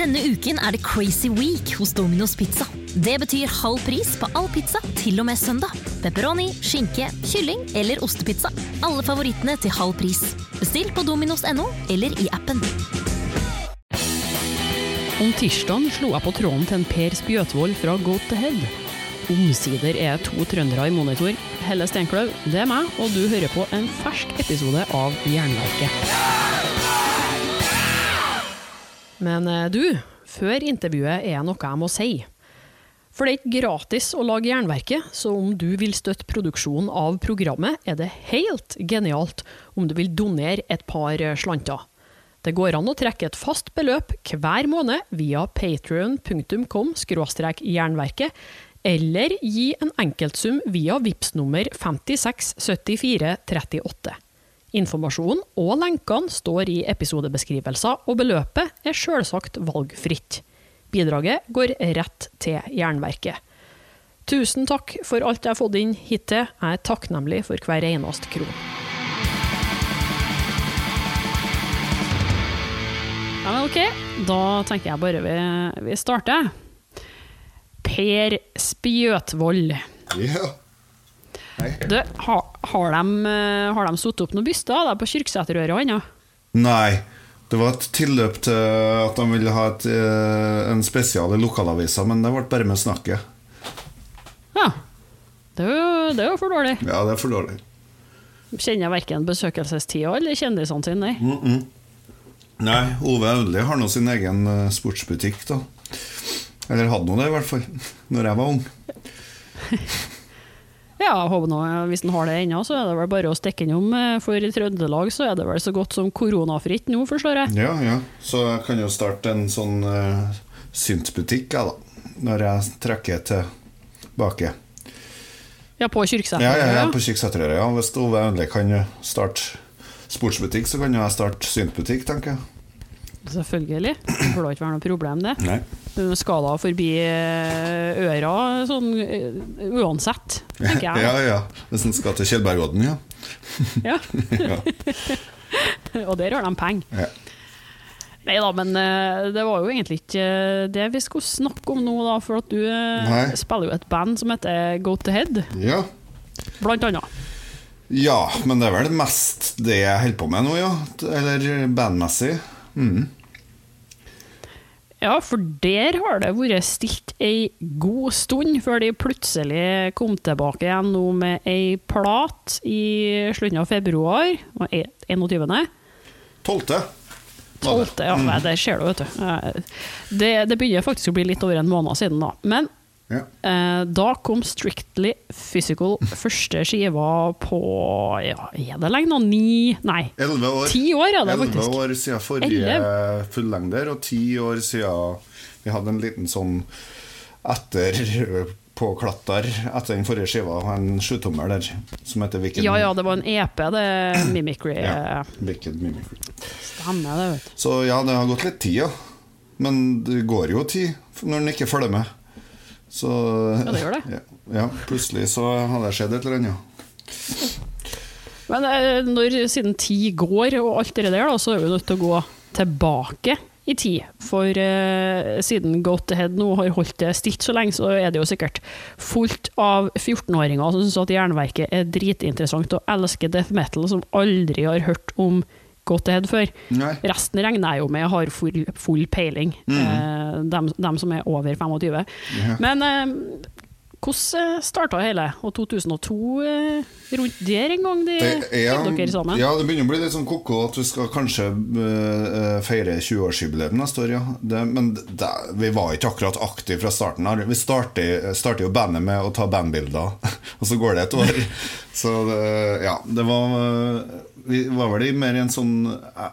Denne uken det Crazy Week hos Domino's Pizza. Det betyr halv pris på all pizza til og med søndag. Pepperoni, skinke, kylling eller ostepizza. Alle favorittene til halv pris. Bestill på dominos.no eller i appen. Om tirsdagen slo jeg på tråden til en Per Spjøtvold fra Go to Head. Omsider 2 trøndere i monitor. Helle Stenkløv, det meg, og du hører på en fersk episode av Jernverket. Men du, før intervjuet noe jeg må si. For det ikke gratis å lage Jernverket, så om du vil støtte produksjonen av programmet, det helt genialt om du vil donere et par slanter. Det går an å trekke et fast beløp hver måned via patreon.com/jernverket, eller gi en enkeltsum via Vipps-nummer 567438. Informasjon og lenkene står i episodebeskrivelser, og beløpet selvsagt valgfritt. Bidraget går rett til Jernverket. Tusen takk for alt jeg har fått inn hittil. Jeg takknemlig for hver eneste kron. Ja, men ok, da tenker jeg bare vi starter. Per Spjøtvold. Ja. Hei. Du, har de satt opp noen byster der på Kyrksæterøret ennå? Nei, det var et tilløp til at de ville ha en spesial i lokalavisa, men det ble bare med snakket. Ja, det er jo for dårlig. Ja, det er for dårlig. Kjenner jeg hverken besøkelsestida eller kjendisene sine, nei. Nei, Ove Audli har nå sin egen sportsbutikk da. Eller hadde noe det i hvert fall, når jeg var ung. Ja, jeg håper nå, hvis den har det ennå, så det vel bare å stikke innom. For i Trøndelag så det vel så godt som koronafritt nå, forstår jeg. Ja, så jeg kan jo starte en sånn syntbutikk da, når jeg trekker tilbake. Ja, på Kyrksæterøret? Ja, på Kyrksæterøret, ja. Hvis Ove Audli kan starte sportsbutikk, så kan jeg starte syntbutikk, tenker jeg. Selvfølgelig, det får da ikke være noe problem det. Nei. Du skal da forbi øra sånn uansett, tenker jeg. Ja, hvis den skal til Kjellbergodden, ja. Ja. Og der har de penger. Ja. Neida, men det var jo egentlig ikke det vi skulle snakke om nå da, for at du spiller jo et band som heter Go to Head. Ja. Blant annet. Ja, men det vel mest det jeg holder på med nå, ja. Eller bandmessig. Ja, for der har det vært stilt en god stund før de plutselig kom tilbake igjen nå med en plat i slutten av februar, 21. 12. Ja, det skjer det, vet du. Det begynner faktisk å bli litt over en måned siden da, men da kom Strictly Physical første skiva på, det lenge nå? 11 år. 10 år, det faktisk. 11 år siden forrige fullengder, og 10 år siden vi hadde en liten sånn påklatter etter den forrige skiva, en 7-tommer der, som heter Wicked. Ja, det var en EP, det Mimicry. Ja, Wicked Mimicry. Stemmer det, vet du. Så ja, det har gått litt tid, ja. Men det går jo tid når den ikke følger med. Så, ja, det gjør det. Ja, plutselig så har det skjedd et eller annet. Men siden tid går og alt det der da, så vi nødt til å gå tilbake i tid. For siden Go to Head nå har holdt det stilt så lenge, så det jo sikkert fullt av 14-åringer som synes at Jernverket dritinteressant og elsker death metal, som aldri har hørt om Go to Head før. Nei. Resten regner jeg jo med har full peiling, dem som over 25. Ja. Men hvordan startet hele? Og 2002 rundt der en gang dere sammen? Ja, det begynner å bli litt sånn koko at vi skal kanskje feire 20-årsjubileum neste år, ja. Men vi var ikke akkurat aktive fra starten her. Vi startet jo bandet med å ta bandbilder, og så går det et år. Så det var... Vi var vel i mer en sånn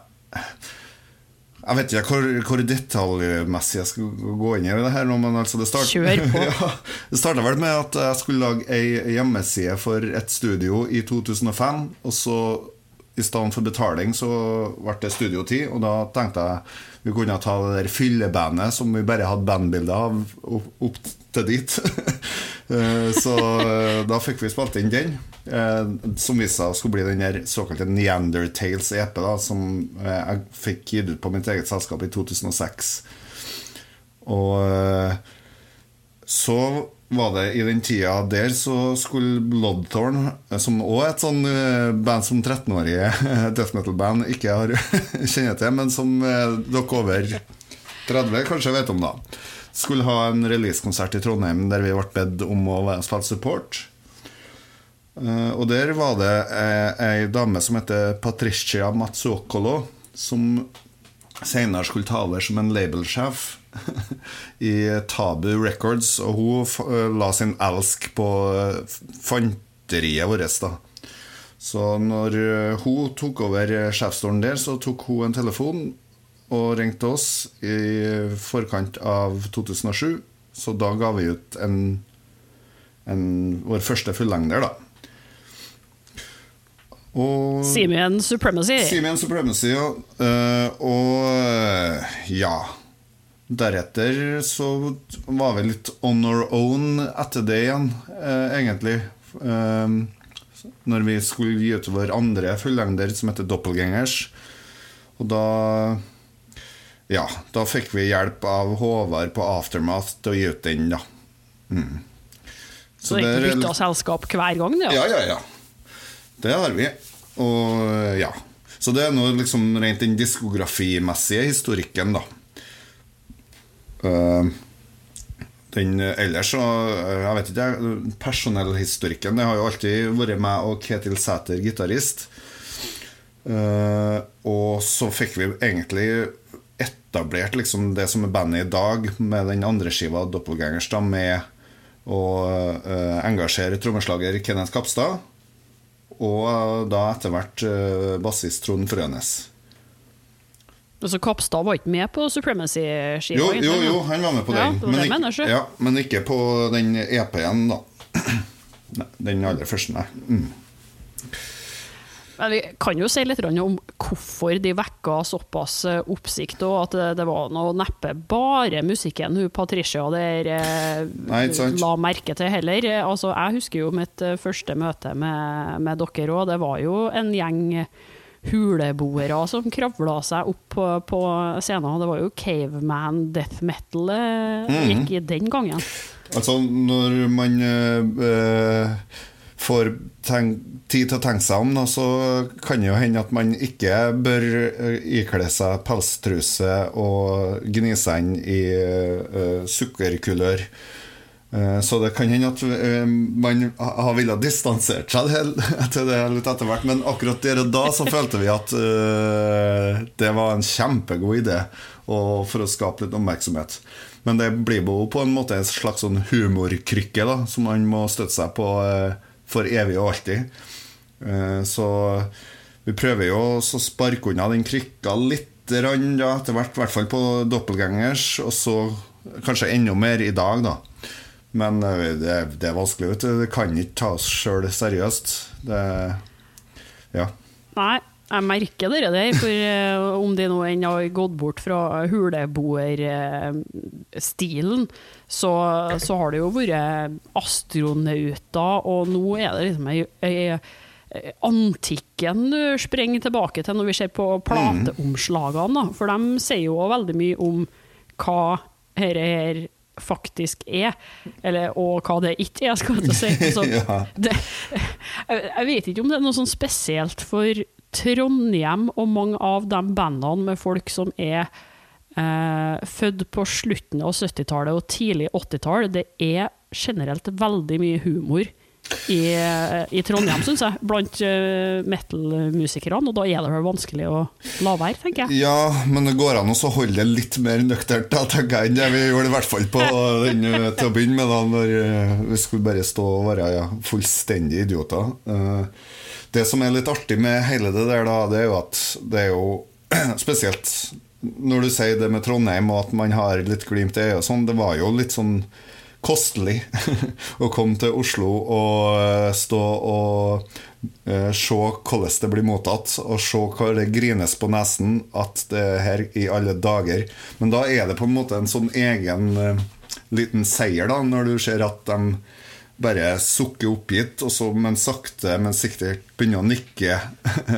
jeg vet ikke hvor detaljmessig jeg skal gå inn i det her nå, men altså det startet vel med at jeg skulle lage en hjemmeside for et studio i 2005, og så i stedet for betaling så ble det studiotid, og da tenkte jeg vi kunne ta det der fyllebandet som vi bare hadde bandbilder av opp til dit. Så da fikk vi spilt inn den, som viste seg skulle bli den der såkalte Neanderthals EP da, som jeg fikk gitt ut på mitt eget selskap i 2006. Og så var det i den tida der så skulle Bloodthorn, som også et sånn band som 13-årige death metal band ikke har kjennet til, men som dere over 30 kanskje vet om da, skulle ha en releasekonsert i Trondheim der vi ble bedt om å spille support. Og der var det en dame som heter Patricia Mazzuccolo, som senere skulle ta over som en labelsjef i Tabu Records, og hun la sin elsk på fanteriet vårt da. Så når hun tok over sjefsstolen der, så tok hun en telefon og ringte oss i forkant av 2007, så da ga vi ut vår første fullengder da. Og Simian Supremacy, ja. Og ja, deretter så var vi litt on our own etter det igjen, egentlig. Når vi skulle gi ut vår andre fullengder som heter Doppelgangers. Og da fikk vi hjelp av Håvard på Aftermath til å gi ut den da. Så det er ikke byttet selskap hver gang det? Ja. Det har vi. Og ja, så det er noe liksom rent den diskografimessige historikken da. Den ellers så, jeg vet ikke, personellhistorikken, det har jo alltid vært meg og Ketil Sæter, gitarist. Og så fikk vi egentlig etablert liksom det som er bandet i dag, med den andre skiva Doppelgangers da, med å engasjere trommeslager Kenneth Kapstad, og da etter hvert bassist Trond Frønes. Så Kapstad var ikke med på Supremacy-skiva? Jo, han var med på den, men ikke på den EP-en da. Den aller første, nei. Men vi kan jo si litt om hvorfor de vekket såpass oppsikt, og at det var noe neppe bare musikken Patricia der la merke til heller. Altså, jeg husker jo mitt første møte med dere, og det var jo en gjeng huleboere som kravla seg opp på scenen. Det var jo caveman death metal gikk i den gangen. Altså, når man får tid til å tenke seg om da, så kan det jo hende at man ikke bør ikle seg pelstruse og gni seg inn i sukkerkulør. Så det kan hende at man har villet distansert seg etter det litt etter hvert, men akkurat der og da så følte vi at det var en kjempegod idé for å skape litt oppmerksomhet. Men det blir jo på en måte en slags sånn humorkrykke da, som man må støtte seg på for evig og alltid. Så vi prøver jo å sparke unna den krykka litt da, etter hvert, i hvert fall på Doppelgangers, og så kanskje enda mer i dag da. Men det er vanskelig, vet du. Det kan ikke ta oss selv seriøst. Ja. Nei, jeg merker dere der, for om de nå enn har gått bort fra huleboer-stilen, så har det jo vært astronauter, og nå er det liksom antikken du sprenger tilbake til når vi ser på plateomslagene, da. For de sier jo veldig mye om hva her faktisk eller, og hva det ikke skal jeg si. Så jeg vet ikke om det er noe sånn spesielt for Trondheim og mange av de bandene med folk som født på slutten av 70-tallet og tidlig 80-tall. Det generelt veldig mye humor i Trondheim, synes jeg, blant metal-musikerne, og da det vel vanskelig å la være, tenker jeg. Ja, men det går an å holde det litt mer nøktert, da, tenker jeg, enn det vi gjorde i hvert fall på den til å begynne med, da, når vi skulle bare stå og være fullstendig idioter. Det som litt artig med hele det der, da, det jo at det jo spesielt når du sier det med Trondheim, og at man har litt glimt i og sånn, det var jo litt sånn kostelig å komme til Oslo og stå og se hvordan det blir mottatt, og se hva det grines på nesen at det her i alle dager. Men da det på en måte en sånn egen liten seier da, når du ser at de bare sukker oppgitt, og så, men sakte, men sikkert begynner å nikke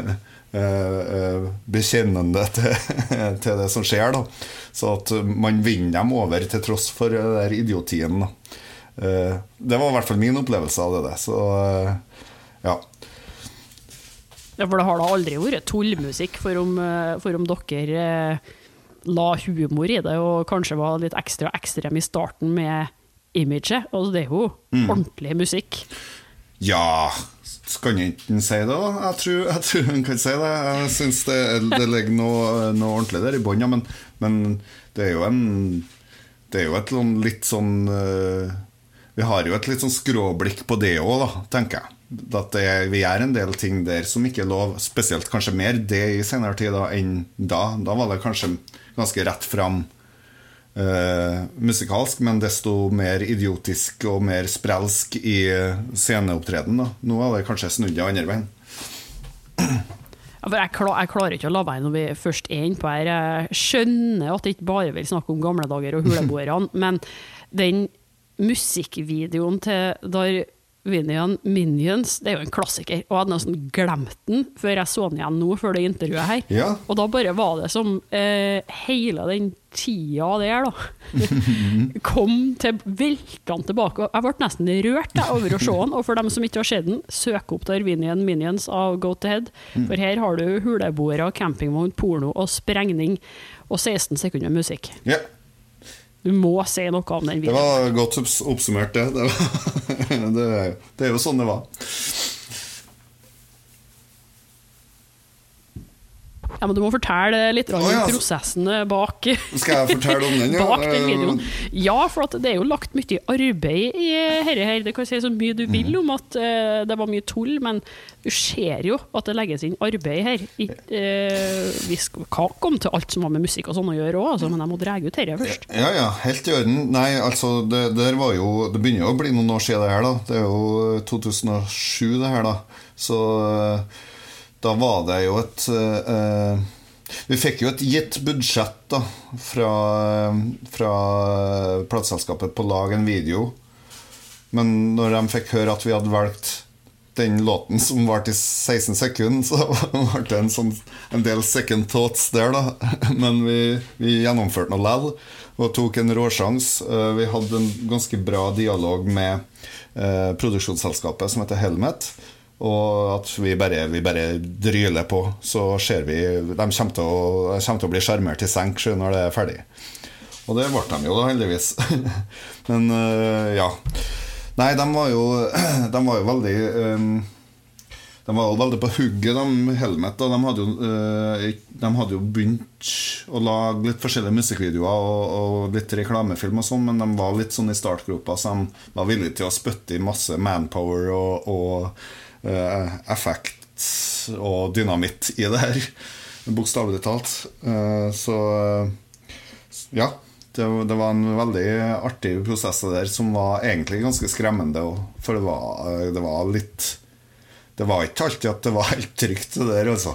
bekjennende til det som skjer da. Så at man vinner dem over til tross for det der idiotien da. Det var i hvert fall min opplevelse av det. Så ja. Ja, for det har da aldri vært tullmusikk for om dere la humor i det, og kanskje var litt ekstra ekstrem i starten med imaget. Altså, det er jo ordentlig musikk. Ja, kan jeg ikke si det da? Jeg tror han kan si det. Jeg synes det ligger noe ordentlig der i båndet, men det er jo et litt sånn vi har jo et litt sånn skråblikk på det også da, tenker jeg. At vi gjør en del ting der som ikke er lov, spesielt kanskje mer det i senere tid da, enn da. Da var det kanskje ganske rett fram musikalsk, men desto mer idiotisk og mer sprelsk i sceneopptreden da. Nå er det kanskje snudd i andre veien. Ja, for jeg klarer ikke å la være når vi først er inne på her. Jeg skjønner at det ikke bare vil snakke om gamle dager og huleboerne, men den musikkvideoen til Darwinian Minions, det er jo en klassiker, og jeg hadde nesten glemt den før jeg så den igjen nå, før det intervjuet her. Ja. Og da bare var det som hele den tida der da, kom til veltene tilbake, og jeg ble nesten rørt over å se den, og for dem som ikke har sett den, søk opp Darwinian Minions av Go to Head, for her har du huleboere, campingvogn, porno og sprengning, og 16 sekunder musikk. Ja. Du må se noe om den videoen. Det var godt oppsummert det. Det er jo sånn det var. Ja, men du må fortelle litt om prosessen bak Skal jeg fortelle om den? Ja? Bak den videoen. Ja, for at det er jo lagt mye arbeid i her. Det kan si så mye du vil om at det var mye tull, men du ser jo at det legges inn arbeid her. Vi skal komme til alt som har med musikk og sånn å gjøre også, men jeg må drege ut her først. Ja, helt i orden. Nei, altså, det begynner jo å bli noen år siden det her da. Det er jo 2007 det her da. Så da var det jo vi fikk jo et gitt budsjett da, fra plateselskapet på å lage en video. Men når de fikk høre at vi hadde valgt den låten som var til 16 sekunder, så var det en del second thoughts der da. Men vi gjennomførte noe lell og tok en råsjans. Vi hadde en ganske bra dialog med produksjonsselskapet som heter Helmet, og at vi bare dryler på, så ser vi de kommer til å bli skjermert til senk når det er ferdig. Og det ble de jo da, heldigvis. Men ja. Nei, de var jo veldig de var veldig på hugget, de Helmet, og de hadde jo begynt å lage litt forskjellige musikkvideoer og litt reklamefilm og sånn, men de var litt sånn i startgropa, så de var villige til å spytte i masse manpower og effekt og dynamitt i det her, bokstavelig talt. Så ja, det var en veldig artig prosess der, som var egentlig ganske skremmende, for det var litt, det var ikke alltid at det var helt trygt det der altså.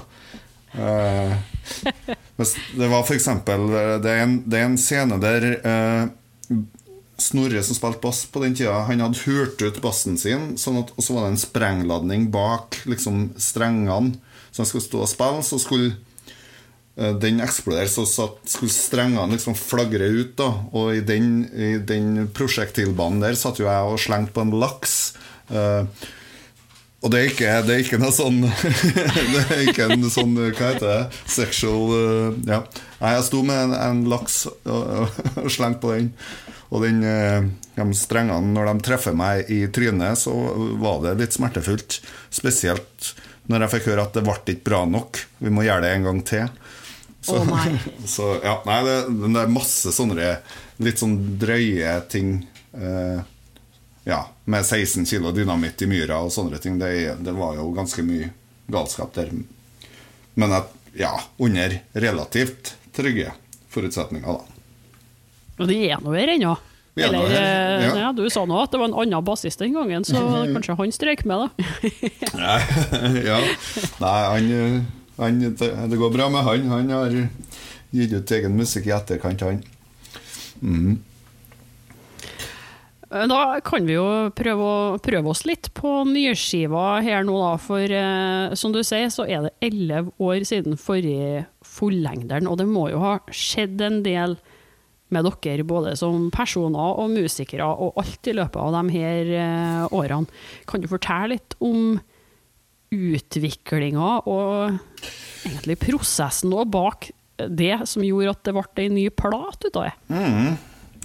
Det var for eksempel det er en scene der Snorre som spilte bass på den tida, han hadde hørt ut bassen sin, sånn at, og så var det en sprengladning bak liksom strengene, så han skulle stå og spille, så skulle den eksplodere, så skulle strengene liksom flagre ut da, og i den prosjektilbanen der satt jo jeg og slengte på en laks, og det er ikke noe sånn det er ikke en sånn, hva heter det, sexual ja. Nei, jeg sto med en laks og slengte på den, og de strengene, når de treffer meg i trynet, så var det litt smertefullt, spesielt når jeg fikk høre at det ble ikke bra nok, vi må gjøre det en gang til. Så, så ja, nei, det er masse sånne litt sånn drøye ting, ja, med 16 kilo dynamitt i myra og sånne ting, det var jo ganske mye galskap der, men ja, under relativt trygge forutsetninger da. Og det er noe her ennå. Eller, ja, du sa nå at det var en annen bassist den gangen, så kanskje han strøk med da. Ja, nei, det går bra med han har gitt ut egen musikk i etterkant han. da kan vi jo prøve oss litt på nyskiva her nå da, for som du sier så det 11 år siden forrige fullengderen, og det må jo ha skjedd en del med dere, både som personer og musikere, og alt i løpet av de her årene. Kan du fortelle litt om utviklingen og egentlig prosessen og bak det som gjorde at det ble en ny plat ut av det?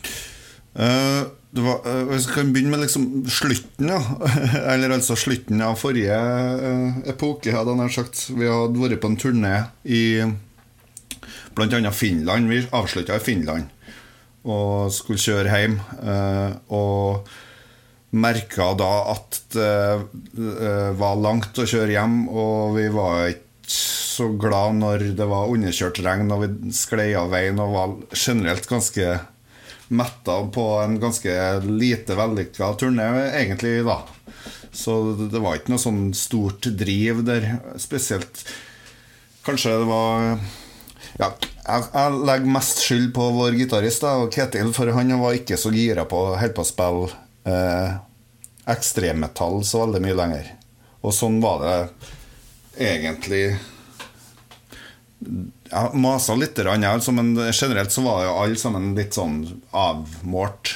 Hvis vi kan begynne med liksom slutten, ja. Eller altså slutten av forrige epoke, hadde jeg sagt. Vi hadde vært på en turné i blant annet Finland. Vi avsluttet i Finland og skulle kjøre hjem, og merket da at det var langt å kjøre hjem, og vi var ikke så glad når det var underkjørt regn, og vi sklei av veien og var generelt ganske metta på en ganske lite vellykket turné egentlig da. Så det var ikke noe sånn stort driv der, spesielt kanskje det var jeg legger mest skyld på vår gitarist da, Ketil, for han var ikke så gira på å holde på å spille ekstremmetall så veldig mye lenger, og sånn var det egentlig. Jeg maset litt, men generelt så var jo alle sammen litt sånn avmålt.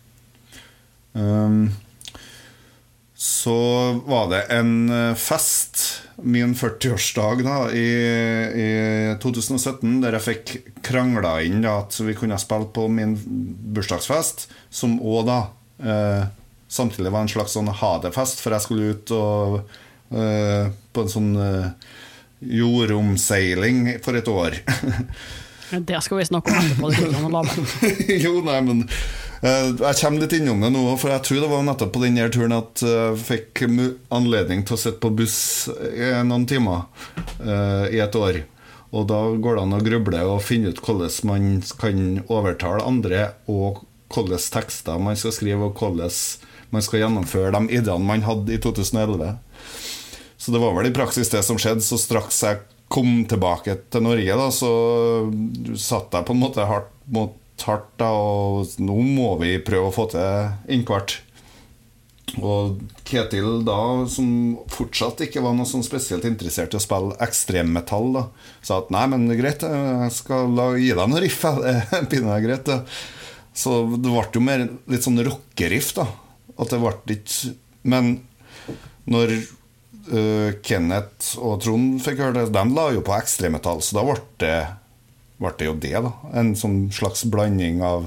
Så var det en fest, min 40-årsdag da, i 2017, der jeg fikk kranglet inn da, at vi kunne spille på min bursdagsfest, som også da samtidig var en slags sånn hadefest, for jeg skulle ut og på en sånn jordomseiling for et år. Det skal vi snakke om etterpå. Jo, nei, men jeg kommer litt innom det nå, for jeg tror det var nettopp på denne turen at jeg fikk anledning til å sitte på buss i noen timer i et år. Og da går det an å gruble og finne ut hvordan man kan overtale andre, og hvordan tekster man skal skrive, og hvordan man skal gjennomføre de ideene man hadde i 2011. Så det var vel i praksis det som skjedde. Så straks jeg kom tilbake til Norge da, så satt jeg på en måte hardt mot hardt da, og nå må vi prøve å få til innkvart. Og Ketil da, som fortsatt ikke var noe sånn spesielt interessert i å spille ekstremmetall da, sa at nei, men greit, jeg skal gi deg noen riff, det pinner greit da. Så det ble jo mer litt sånn rockeriff da, at det ble ikke, men når Kenneth og Trond fikk høre det, de la jo på ekstremmetall, så da ble det jo det da, en sånn slags blanding av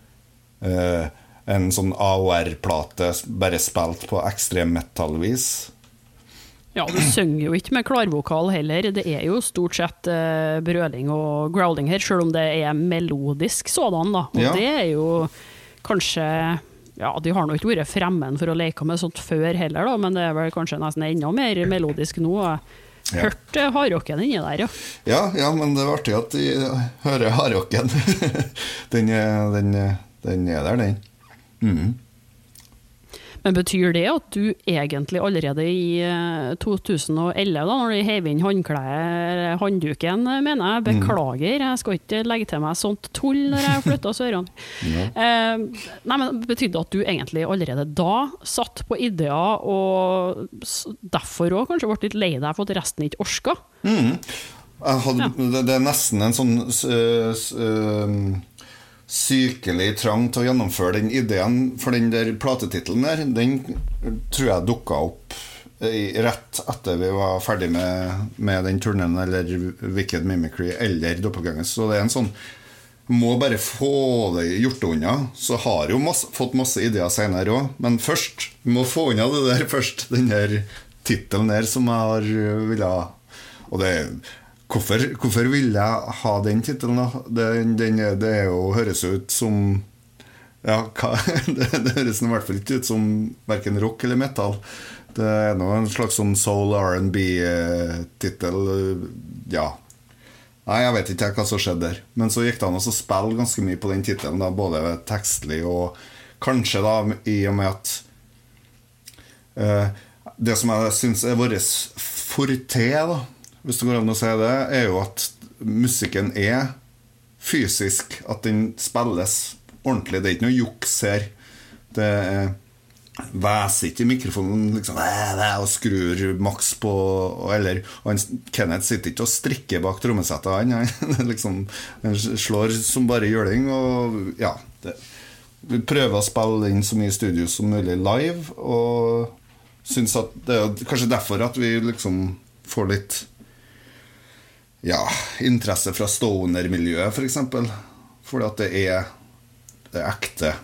en sånn AOR-plate bare spilt på ekstremmetallvis. Ja, du synger jo ikke med klarvokal heller, det jo stort sett brøling og growling her, selv om det melodisk sådan da, og ja. Det jo kanskje. Ja, de har nok ikke vært fremmen for å leke med sånt før heller da, men det vel kanskje nesten enda mer melodisk nå. Hørte hardrocken inni der, ja. Ja, men det var artig at de hører hardrocken. den der, den. Men betyr det at du egentlig allerede i 2011, da, når du hev inn håndduken, mener jeg, beklager, jeg skal ikke legge til meg sånt tull når jeg flyttet Søren. Nei, men betyr det at du egentlig allerede da satt på ideer, og derfor også kanskje ble litt lei deg for at resten ikke orska? Det nesten en sånn sykelig trang til å gjennomføre den ideen, for den der platetitlen der, den tror jeg dukket opp rett etter vi var ferdig med den turnen, eller Wicked Mimicry eller Doppelganger, så det en sånn, må bare få det gjort unna, så har jo fått masse ideer senere også, men først, vi må få unna det der først, den der titelen der som jeg har villet ha, og det Hvorfor vil jeg ha den titelen da? Det jo høres ut som ja, det høres i hvert fall ikke ut som hverken rock eller metal. Det noe en slags sånn soul R&B-titel. Ja. Nei, jeg vet ikke hva som skjedde der. Men så gikk det an å spille ganske mye på den titelen da, både tekstlig og kanskje da i og med at det som jeg synes våres forte da, hvis det går an å si det, jo at musikken fysisk, at den spilles ordentlig. Det ikke noe juks her. Det væser ikke i mikrofonen liksom, og skrur maks på eller Kenneth sitter ikke og strikker bak trommesettet han liksom, han slår som bare juling og ja, vi prøver å spille inn så mye studio som mulig live og synes at det kanskje derfor at vi liksom får litt ja, interesse fra stoner-miljøet for eksempel fordi at det ekte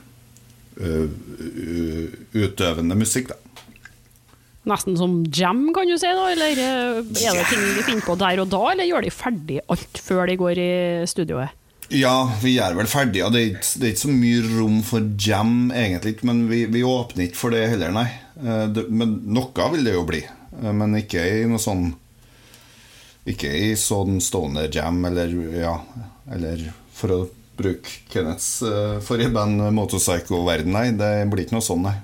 utøvende musikk da. Nesten som jam kan du si da, eller det ting de finner på der og da, eller gjør de ferdig alt før de går i studioet? Ja, vi gjør vel ferdig, og det er ikke så mye rom for jam egentlig, men vi åpner ikke for det heller, nei. Men noe vil det jo bli, men ikke i noe sånn ikke i sånn stoner jam, eller for å bruke Kenneths forrige band Motorpsycho-verden, nei, det blir ikke noe sånn, nei.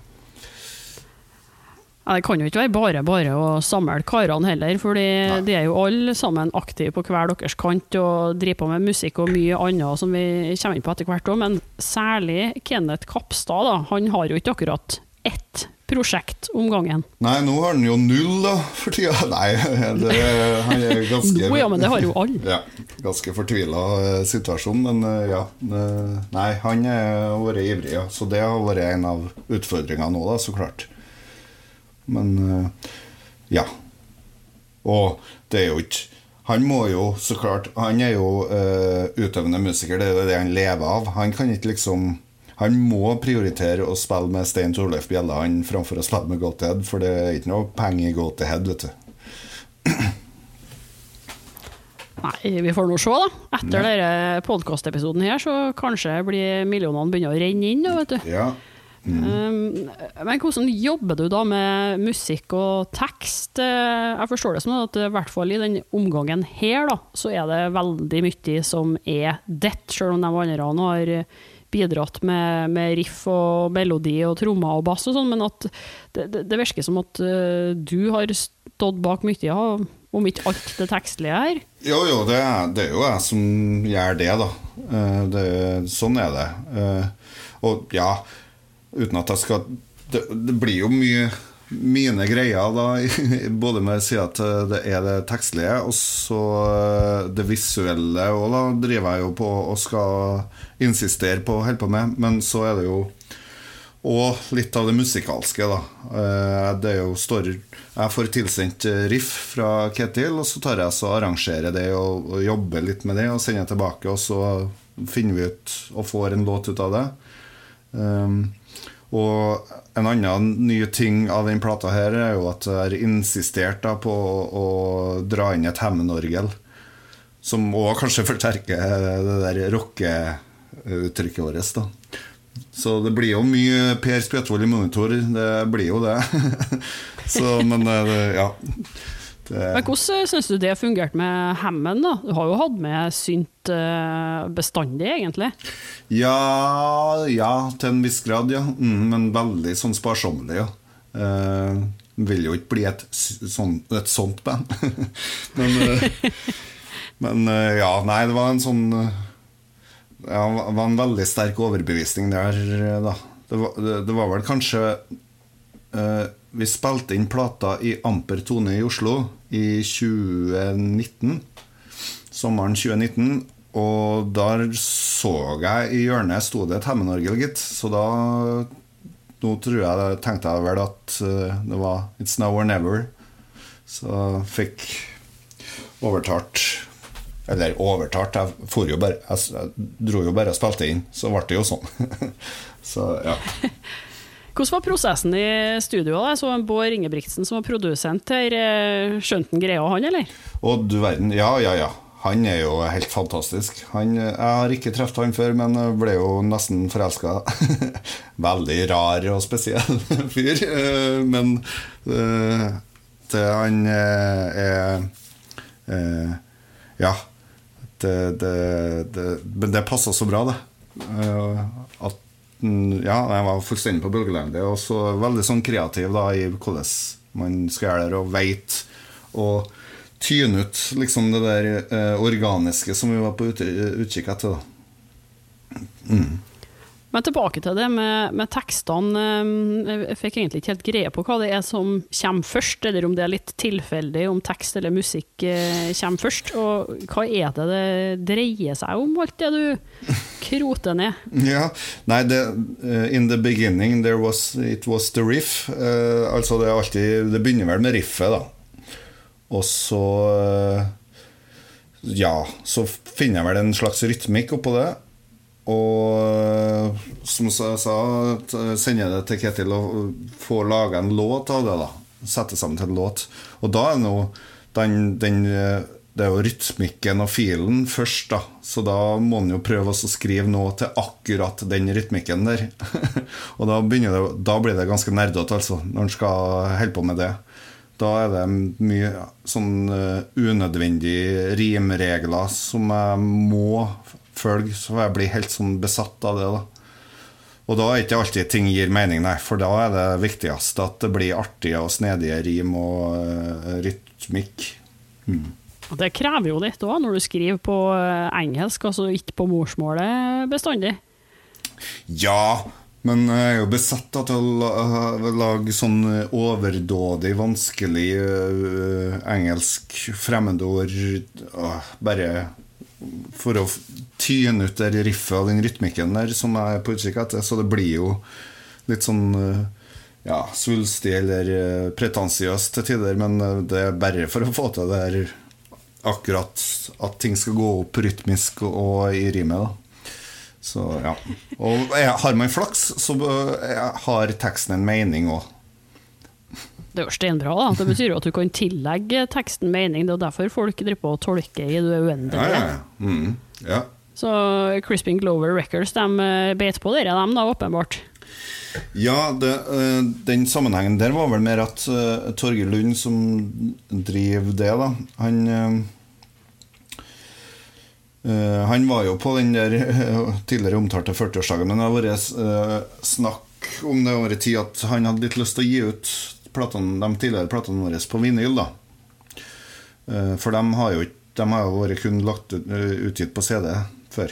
Ja, det kan jo ikke være bare å samle karene heller, for de jo alle sammen aktive på hver deres kant og driver på med musikk og mye annet som vi kommer inn på etter hvert også, men særlig Kenneth Kapstad da, han har jo ikke akkurat ett prosjekt om gangen. Nei, nå har han jo 0 da, for tida. Nei, han ganske... ja, men det har jo alle. Ja, ganske fortvilet situasjon, men ja. Nei, han har vært ivrig, ja. Så det har vært en av utfordringene nå da, så klart. Men ja. Og det jo ikke... Han må jo, så klart, han jo utøvende musiker, det jo det han lever av. Han kan ikke liksom... Han må prioritere å spille med Stein Torleif Bjelle han framfor å spille med Goathead, for det ikke noe penger i Goathead, vet du. Nei, vi får nå se da. Etter denne podcast-episoden her, så kanskje blir millionene begynner å renne inn, da, vet du. Ja. Men hvordan jobber du da med musikk og tekst? Jeg forstår det som at i hvert fall i den omgangen her da, så det veldig mye som det, selv om de andre har bidratt med riff og melodi og trommer og bass og sånn, men at det virker som at du har stått bak mye av, om ikke alt det tekstlige her. Jo, det jo jeg som gjør det da. Sånn det. Og ja, uten at jeg skal det blir jo mye mine greier da, både med å si at det det tekstlige og så det visuelle og da driver jeg jo på og skal insistere på å holde på med, men så det jo og litt av det musikalske da. Det jo jeg får tilsendt riff fra Ketil, og så tar jeg så arrangerer det og jobber litt med det og sender tilbake, og så finner vi ut og får en låt ut av det. Og en annen ny ting av den plata her jo at jeg har insistert da, på å dra inn et Hammond-orgel som også kanskje forsterker det der rocke-uttrykket vårt da. Så det blir jo mye Per Spjøtvold i monitor, det blir jo det. Så, men ja. Men hvordan synes du det fungert med Hammond da? Du har jo hatt med synt bestandig egentlig. Ja, til en viss grad, ja. Men veldig sånn sparsommelig, ja. Vil jo ikke bli et sånt band. men ja, nei, det var en sånn... Ja, det var en veldig sterk overbevisning der da. Det var vel kanskje vi spilte inn plata i Amper Tone i Oslo i 2019 sommeren 2019 og der så jeg i hjørnet stod det et Hammond-orgel gitt, så da nå tenkte jeg vel at det var It's Now or Never, så fikk overtalt jeg dro jo bare og spilte inn, så ble det jo sånn. Så, ja. Hvordan var prosessen i studio da? Så Bård Ingebrigtsen som var produsent her, skjønte han greia han, eller? Og du verden, ja. Han jo helt fantastisk. Jeg har ikke treffet han før, men ble jo nesten forelsket. Veldig rar og spesiell fyr, men han ja, men det passet så bra det at ja, jeg var fullstendig på bølgelendet og så veldig sånn kreativ da i hvordan man skal gjøre det og vet og tyne ut liksom det der organiske som vi var på utkikk etter da. Men tilbake til det med tekstene, jeg fikk egentlig ikke helt greie på hva det som kommer først, eller om det litt tilfeldig om tekst eller musikk kommer først, og hva det dreier seg om, alt det du kroter ned? Ja, nei, in the beginning it was the riff, altså det begynner vel med riffet da, og så så finner jeg vel en slags rytmikk oppå det, og som jeg sa, sender jeg det til Ketil og får laget en låt av det da, sette sammen til en låt, og da det jo rytmikken og filen først da, så da må man jo prøve å skrive noe til akkurat den rytmikken der og da blir det ganske nerdete altså, når man skal holde på med det. Da det mye sånn unødvendige rimregler som jeg må følge, så jeg blir helt sånn besatt av det da. Og da ikke alltid ting gir mening, nei, for da det viktigst at det blir artige og snedige rim og rytmikk. Og det krever jo litt også når du skriver på engelsk, altså ikke på morsmålet bestandig. Ja, men jeg jo besatt av å lage sånn overdådig, vanskelig engelsk fremmedord, bare for å tyne ut det riffet og den rytmikken der som jeg på utkikk etter, så det blir jo litt sånn svulstig eller pretensiøst til tider, men det bare for å få til det her akkurat at ting skal gå opp rytmisk og i rimet da. Så og har man flaks så har teksten en mening også. Det jo stenbra da, det betyr jo at du kan tillegge teksten mening, det derfor folk driver på å tolke i det uendelige. Så Crispin Glover Records, de bet på dere, de da åpenbart. Ja, den sammenhengen der var vel mer at Torgeir Lund som driver det da, han var jo på den der tidligere omtalte 40-årsdagen, men det har vært snakk om det over tid at han hadde litt lyst til å gi ut de tidligere platene våre på vinyl da. For de har jo vært kun utgitt på CD før.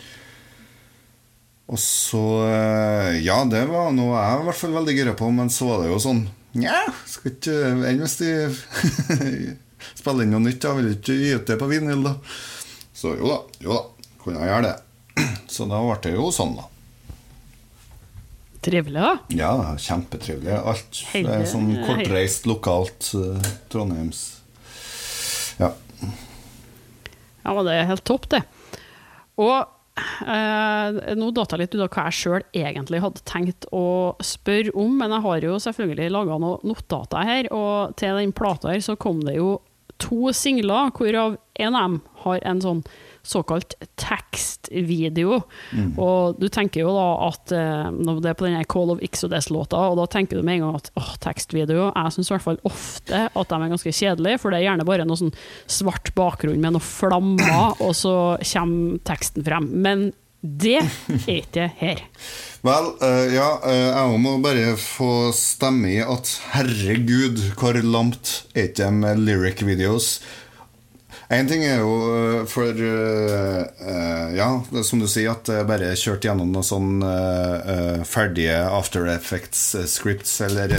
Og så, det var noe jeg i hvert fall veldig gira på, men så var det jo sånn, skal ikke, hvis de spiller inn noe nytt, jeg vil ikke gi ut det på vinyl da. Så jo da, kunne jeg gjøre det. Så da ble det jo sånn da. Trivelig da? Ja, kjempetrivelig. Alt sånn kortreist, lokalt, Trondheims. Ja, det helt topp det. Og nå datet litt ut av hva jeg selv egentlig hadde tenkt å spørre om, men jeg har jo selvfølgelig laget noen notater her, og til den plata her så kom det jo 2 singler, hvorav en av dem har en sånn såkalt tekstvideo, og du tenker jo da at det på denne Call of Exodus-låta, og da tenker du med en gang at tekstvideo, jeg synes i hvert fall ofte at de ganske kjedelige, for det gjerne bare noe sånn svart bakgrunn med noe flammer, og så kommer teksten frem, men det ikke her. Vel, jeg må bare få stemme i at herregud, hvor lamt ikke med lyric videos. En ting jo for det som du sier at jeg bare kjørt gjennom noen sånn ferdige After Effects scripts eller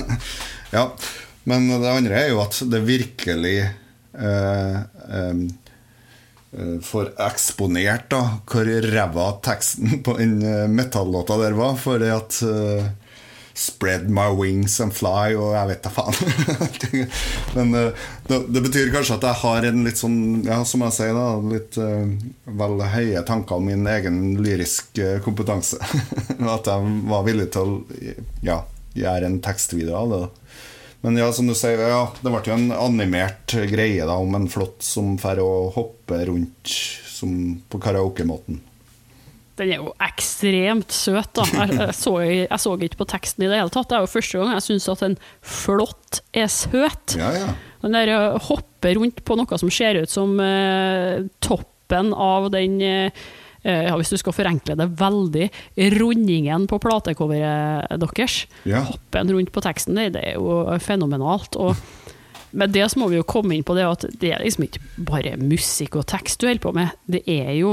men det andre jo at det virkelig får eksponert da hvor ræva teksten på den metallåta der var, for det at spread my wings and fly, og jeg vet da faen. Men det betyr kanskje at jeg har en litt sånn, som jeg sier da, litt vel høye tanker om min egen lyrisk kompetanse. At jeg var villig til å gjøre en tekstvideo av det da. Men som du sier, det ble jo en animert greie da, om en flott som fer å hoppe rundt som på karaoke-måten. Den jo ekstremt søt da. Jeg så ikke på teksten i det hele tatt. Det jo første gang jeg synes at en flott søt. Den der hopper rundt på noe som ser ut som toppen av den, hvis du skal forenkle det veldig, rundingen på platekoveret deres. Hoppen rundt på teksten, det jo fenomenalt. Og med det så må vi jo komme inn på det at det liksom ikke bare musikk og tekst du holder på med. Det jo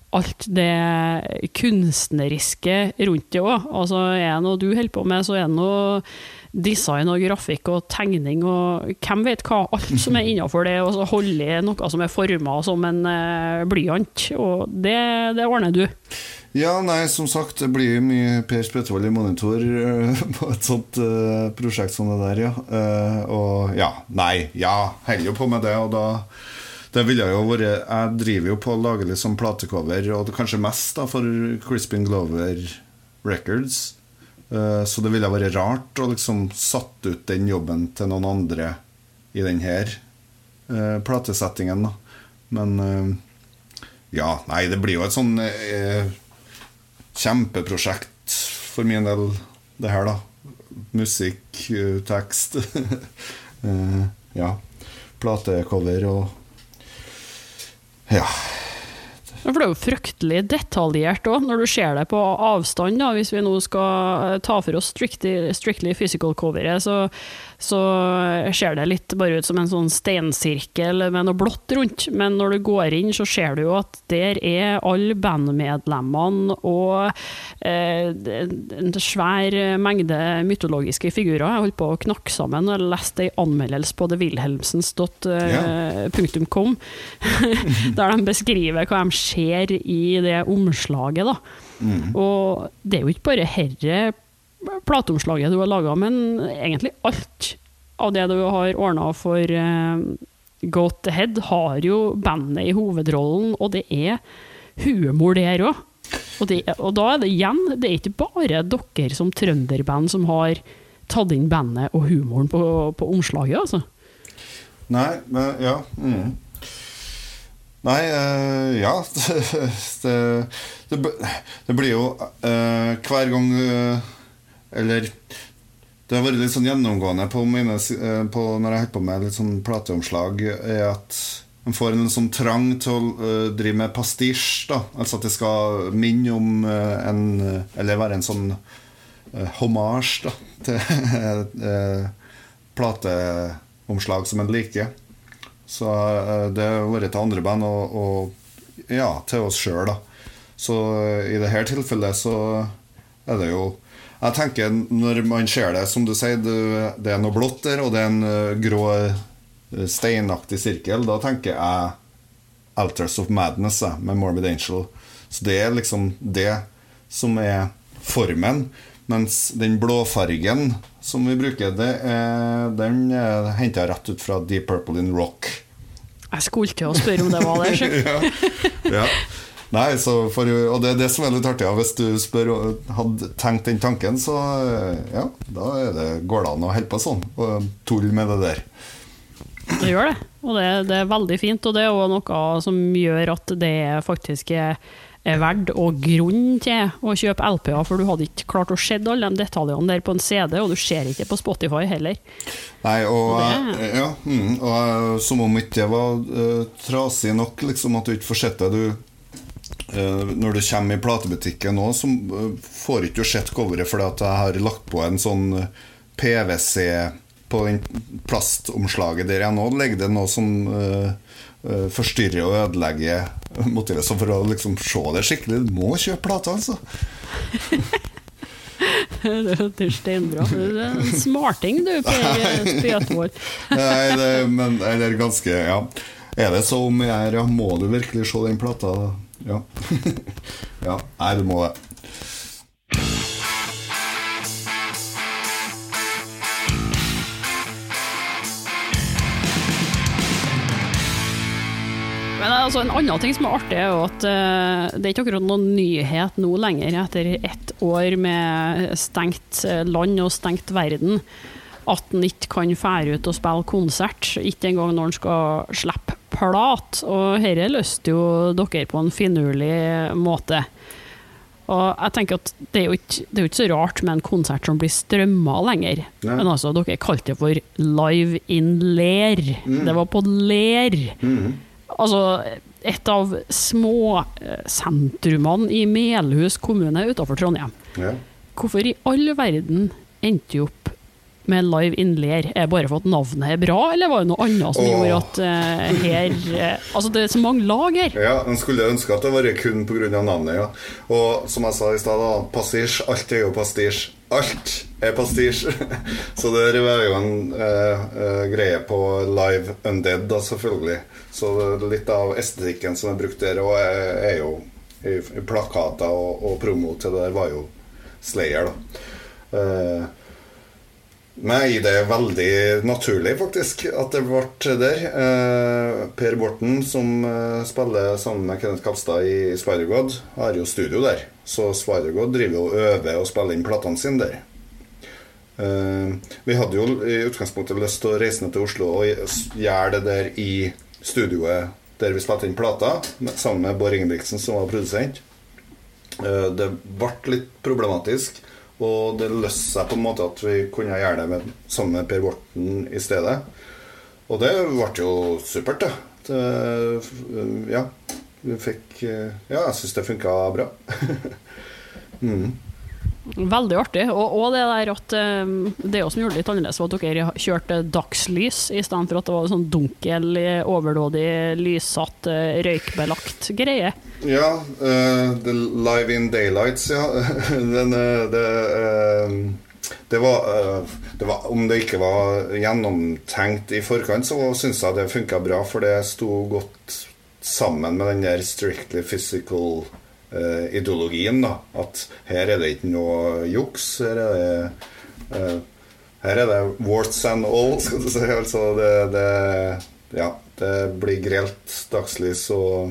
alt det kunstneriske rundt det også. Altså, noe du holder på med, så det noe design og grafikk og tegning og hvem vet hva, alt som innenfor det, og så holde i noe som formet som en blyant, og det ordner du. Ja, nei, som sagt, det blir mye Per Spetvold i monitor på et sånt prosjekt som det der, ja. Og ja, holder jo på med det, og da det vil jeg jo være, jeg driver jo på å lage litt sånn platecover, og det kanskje mest da for Crispin Glover Records, så det ville være rart å liksom satt ut den jobben til noen andre i den her platesettingen da. Men ja, nei, det blir jo et sånn kjempeprosjekt for min del, det her da. Musikk, tekst, ja, platecover og ja. For det jo fryktelig detaljert også, når du ser det på avstand da, hvis vi nå skal ta for oss strictly physical coveret, så ser det litt bare ut som en sånn steinsirkel med noe blått rundt, men når du går inn så ser du jo at der alle bandmedlemmene og en svær mengde mytologiske figurer. Jeg holdt på å knakke sammen og leste en anmeldelse på thevilhelmsens.com der de beskriver hva de ser i det omslaget da. Og det jo ikke bare herre plateomslaget du har laget, men egentlig alt av det du har ordnet for Go To Head har jo bandet i hovedrollen, og det humor der også. Og da det igjen, det ikke bare dere som trønderband som har tatt inn bandet og humoren på omslaget, altså. Nei, men ja. Nei, ja, det blir jo hver gang eller det har vært litt sånn gjennomgående på når jeg holder på med litt sånn plateomslag at man får en sånn trang til å drive med pastisj da, altså at det skal minne om eller være en sånn hommage da, til plateomslag som en liker. Så det har vært til andre band og ja, til oss selv da. Så i det her tilfellet så det jo jeg tenker når man ser det, som du sier, det noe blått der, og det en grå steinaktig sirkel, da tenker jeg Altars of Madness med Morbid Angel. Så det liksom det som formen, mens den blåfargen som vi bruker, den hentet jeg rett ut fra Deep Purple in Rock. Jeg skulle til å spørre om det var det, ja. Nei, og det det som litt artig, hvis du spør hadde tenkt den tanken, så ja, da går det an å holde på sånn og tulle med det der. Det gjør det, og det veldig fint, og det også noe som gjør at det faktisk verdt og grunn til å kjøpe LP-er, for du hadde ikke klart å se alle de detaljene der på en CD, og du ser ikke på Spotify heller. Nei, og som om ikke det var trasig nok, liksom, at du ikke får sett det, når du kommer i platebutikken nå, så får ikke du sett coveret fordi at jeg har lagt på en sånn PVC på den plastomslaget der jeg nå legger det noe som forstyrrer og ødelegger motivet, så for å liksom se det skikkelig du må kjøpe plata altså. Det steinbra. Det en smarting du, Per Spetvold. Nei, men det ganske, ja. Det så om ja, må du virkelig se den plata da? Ja. Ja, nei, du må det. Men altså, en annen ting som artig jo at det ikke akkurat noen nyhet nå lenger etter 1 år med stengt land og stengt verden at den ikke kan fære ut og spille konsert, ikke engang når den skal slippe plat, og her løste jo dere på en finurlig måte. Og jeg tenker at det jo ikke så rart med en konsert som blir strømmet lenger. Ja. Men altså, dere kalte det for Live in Ler. Det var på Ler. Altså, et av små sentrumene i Melhus kommune utenfor Trondheim. Ja. Hvorfor i all verden endte du opp med Live in Ler? Bare for at navnet er bra, eller var det noe annet som gjorde at altså det er så mange lag her. Ja, man skulle ønske at det var kun på grunn av navnet, ja. Og som jeg sa i sted da, pastisj, alt er jo pastisj. Alt er pastisj. Så det var jo en greie på Live Undead da, selvfølgelig. Så litt av estetikken som er brukt der, og er jo i plakater og promo til det der var jo Slayer da. Men det er veldig naturlig faktisk at det ble der. Per Borten som spiller sammen med Kenneth Kapstad i Spider-God har jo studio der. Så Spider-God driver og øver og spiller inn plattene sine der. Vi hadde jo i utgangspunktet lyst til å reise ned til Oslo og gjøre det der i studioet der vi spilte inn plater sammen med Bård Ingebrigtsen som var produsent. Det ble litt problematisk, og det løste seg på en måte at vi kunne gjøre det sammen med Per Borten i stedet. Og det ble jo supert da. Ja, vi fikk, ja, jeg synes det funket bra. Veldig artig, og det der at det som gjorde det litt annerledes var at dere kjørte dagslys i stedet for at det var sånn dunkel, overdådig, lyssatt, røykbelagt greie. Ja, The Live in Daylights, ja. Det var, om det ikke var gjennomtenkt i forkant, så synes jeg det funket bra, for det sto godt sammen med den der strictly physical ideologien da, at her er det ikke noe juks, her er det warts and all, skal du si, altså ja, det blir grelt dagslys og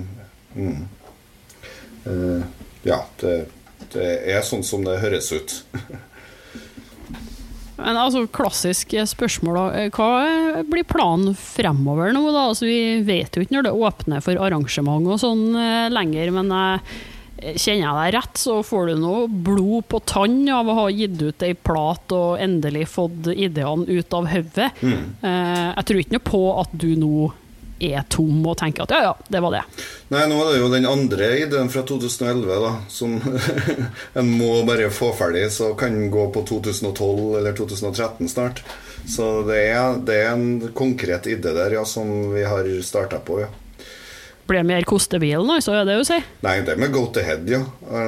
ja, det er sånn som det høres ut. Men altså, klassisk spørsmål da. Hva blir planen fremover nå da? Altså, vi vet jo ikke når det åpner for arrangement og sånn lenger, men kjenner jeg deg rett, så får du noe blod på tann av å ha gitt ut en plat og endelig fått ideene ut av høvet. Jeg tror ikke noe på at du nå er tom og tenker at ja, det var det. Nei, nå er det jo den andre ideen fra 2011 da, som en må bare få ferdig, så kan den gå på 2012 eller 2013 snart. Så det er en konkret idé der, ja, som vi har startet på, ja. Blir det mer kostebil nå, så er det å si? Nei, det er med Go to Head, ja.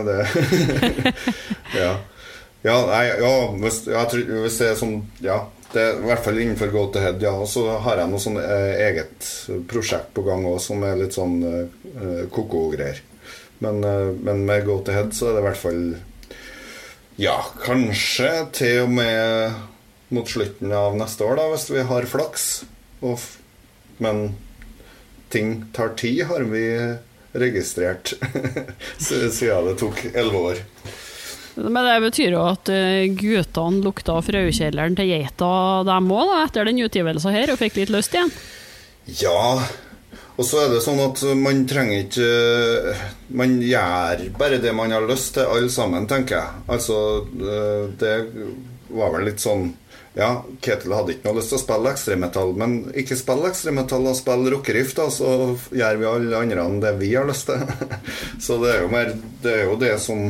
Ja. Ja, nei, ja, hvis det er sånn, ja, det er i hvert fall innenfor Go to Head, ja. Og så har jeg noe sånn eget prosjekt på gang også, som er litt sånn koko-greier. Men med Go to Head så er det i hvert fall, ja, kanskje til og med mot slutten av neste år da, hvis vi har flaks. Men ting tar tid, har vi registrert, siden det tok 11 år. Men det betyr jo at guttene lukta frøkjelleren til geita dem også da, etter den utgivelsen her, og fikk litt lyst igjen. Ja, og så er det sånn at man trenger ikke, man gjør bare det man har lyst til alle sammen, tenker jeg. Altså, det var vel litt sånn, ja, Ketil hadde ikke noe lyst til å spille ekstremetall, men ikke spille ekstremetall og spille rockeriff da, så gjør vi alle andre enn det vi har lyst til. Så det er jo det som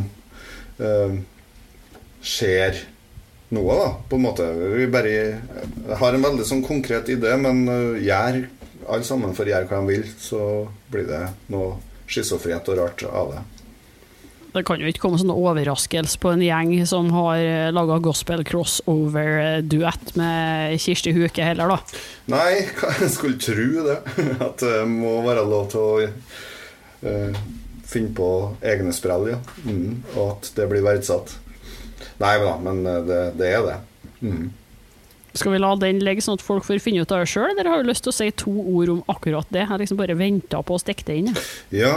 skjer noe da, på en måte. Vi bare har en veldig sånn konkret idé, men gjør alle sammen for å gjøre hva de vil, så blir det noe schizofrent og rart av det. Det kan jo ikke komme sånn overraskelse på en gjeng som har laget gospel crossover-duett med Kirsti Huke heller da. Nei, jeg skulle tro det, at det må være lov til å finne på egne sprell, ja. Og at det blir verdsatt. Nei da, men det er det. Skal vi la den legge sånn at folk får finne ut av det selv, eller har du lyst til å si 2 ord om akkurat det? Jeg har liksom bare ventet på å stikke det inn. Ja,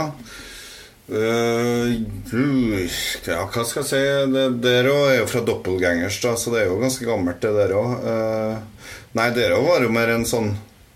hva skal jeg si? Det der er jo fra Doppelgangers da, så det er jo ganske gammelt det der også. Nei, det der var jo mer en sånn,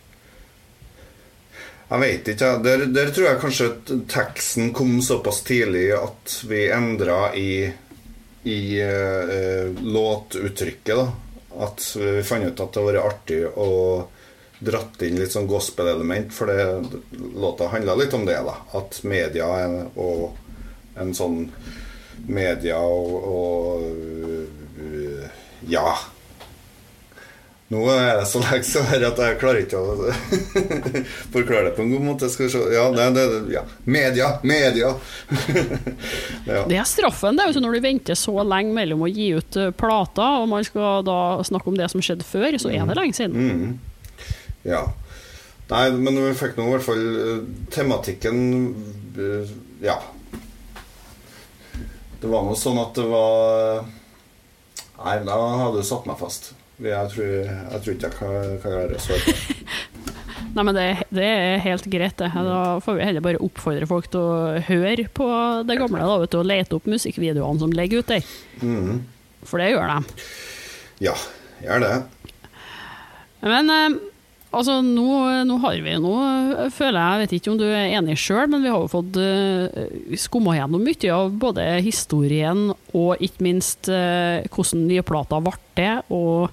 jeg vet ikke, der tror jeg kanskje teksten kom såpass tidlig at vi endret i låtuttrykket da, at vi fant ut at det var artig å dratt inn litt sånn gospel-element, for låta handlet litt om det da, at media og en sånn media og ja, Nå det så lenge så her at jeg klarer ikke å forklare det på en god måte. Skal vi se. Ja, media. Ja. Det straffen, det jo når du venter så lenge mellom å gi ut plater, og man skal da snakke om det som skjedde før, så det lenge siden. Ja. Nei, men vi fikk nå I hvert fall tematikken, ja. Det var noe sånn at det var... Nei, da hadde du satt meg fast. Jeg tror ikke jeg kan gjøre det så. Nei, men det helt greit det. Da får vi heller bare oppfordre folk til å høre på det gamle da, vet du, og lete opp musikkvideoene som ligger ut der. For det gjør de. Ja, gjør det. Men altså, nå har vi føler jeg vet ikke om du enig selv, men vi har jo fått skummet gjennom mye av både historien og ikke minst hvordan nye plater ble det, og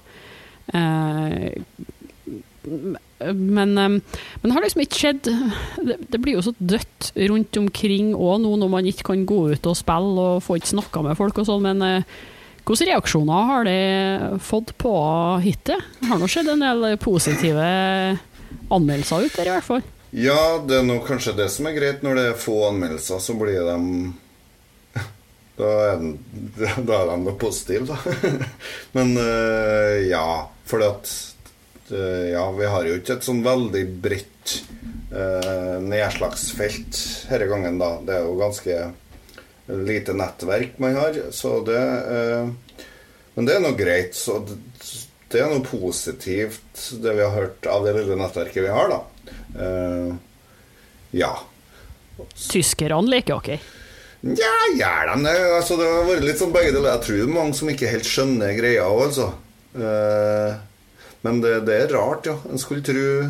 men det har liksom ikke skjedd det blir jo så dødt rundt omkring også nå når man ikke kan gå ut og spille og få ikke snakket med folk og sånn, men hvilke reaksjoner har det fått på hittet? Har det skjedd en del positive anmeldelser ut der I hvert fall? Ja, det nok kanskje det som greit når det få anmeldelser, så blir de da de noe positivt da. Men ja, for at ja, vi har jo ikke et sånn veldig bredt nedslagsfelt her gangen da. Det jo ganske lite nettverk man har, så det men det noe greit, så det noe positivt det vi har hørt av det lille nettverket vi har da. Ja. Tyskerne liker ok? Ja, gjør de det. Altså, det har vært litt sånn begge deler. Jeg tror det mange som ikke helt skjønner greia altså. Men det rart, ja. En skulle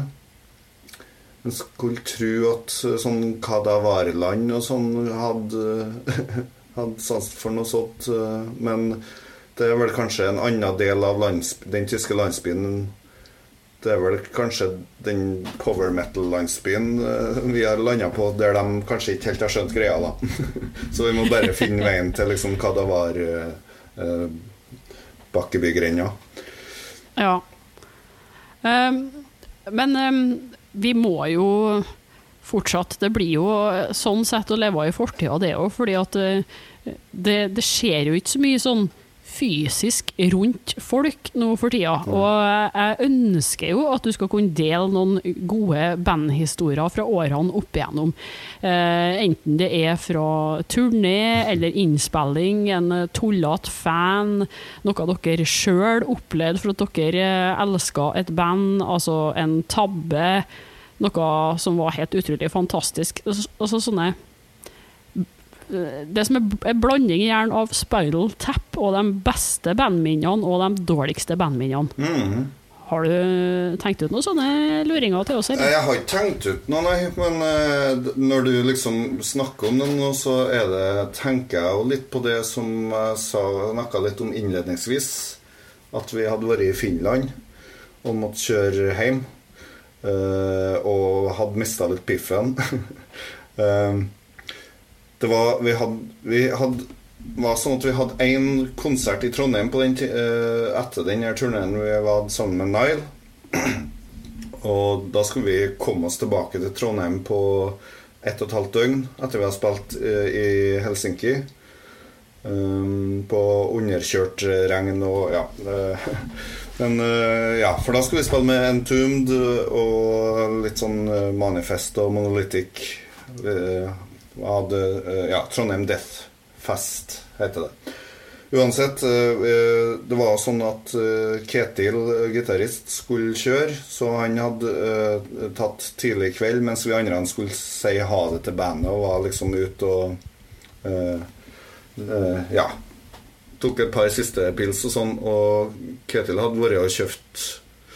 tro at sånn Kadavarland og sånn hadde sans for noe sånt, men det vel kanskje en annen del av den tyske landsbyen. Det vel kanskje den power metal landsbyen vi har landet på, der de kanskje ikke helt har skjønt greia da. Så vi må bare finne veien til liksom Kadavar bakkebyggrenja. Ja. Men vi må jo fortsatt, det blir jo sånn sett å leve I fortida det jo, fordi at det skjer jo ikke så mye sånn fysisk rundt folk nå for tida, og jeg ønsker jo at du skal kunne dele noen gode bandhistorier fra årene opp igjennom, enten det fra turné eller innspilling, en tullet fan, noe dere selv opplevde for at dere elsket et band, altså en tabbe, noe som var helt utrolig fantastisk, altså sånne det som blanding gjerne av Spinal Tap og de beste bandminnene og de dårligste bandminnene. Har du tenkt ut noen sånne luringer til oss? Eller? Jeg har ikke tenkt ut noe, nei, men når du liksom snakker om det nå, så tenker jeg jo litt på det som jeg snakket litt om innledningsvis, at vi hadde vært I Finland og måtte kjøre hjem, og hadde mistet litt piffen. Det var sånn at vi hadde en konsert I Trondheim på etter den her turneen vi var sammen med Nile, og da skulle vi komme oss tilbake til Trondheim på 1,5 døgn etter vi hadde spilt I Helsinki på underkjørt regn og ja men ja, for da skulle vi spille med Entombed og litt sånn Manifest og Monolithic ja, Trondheim Death Fest heter det. Uansett, det var sånn at Ketil, gitarist, skulle kjøre, så han hadde tatt tidlig kveld, mens vi andre skulle si ha det til bandet, og var liksom ut og ja, tok et par siste pils og sånn, og Ketil hadde vært og kjøpt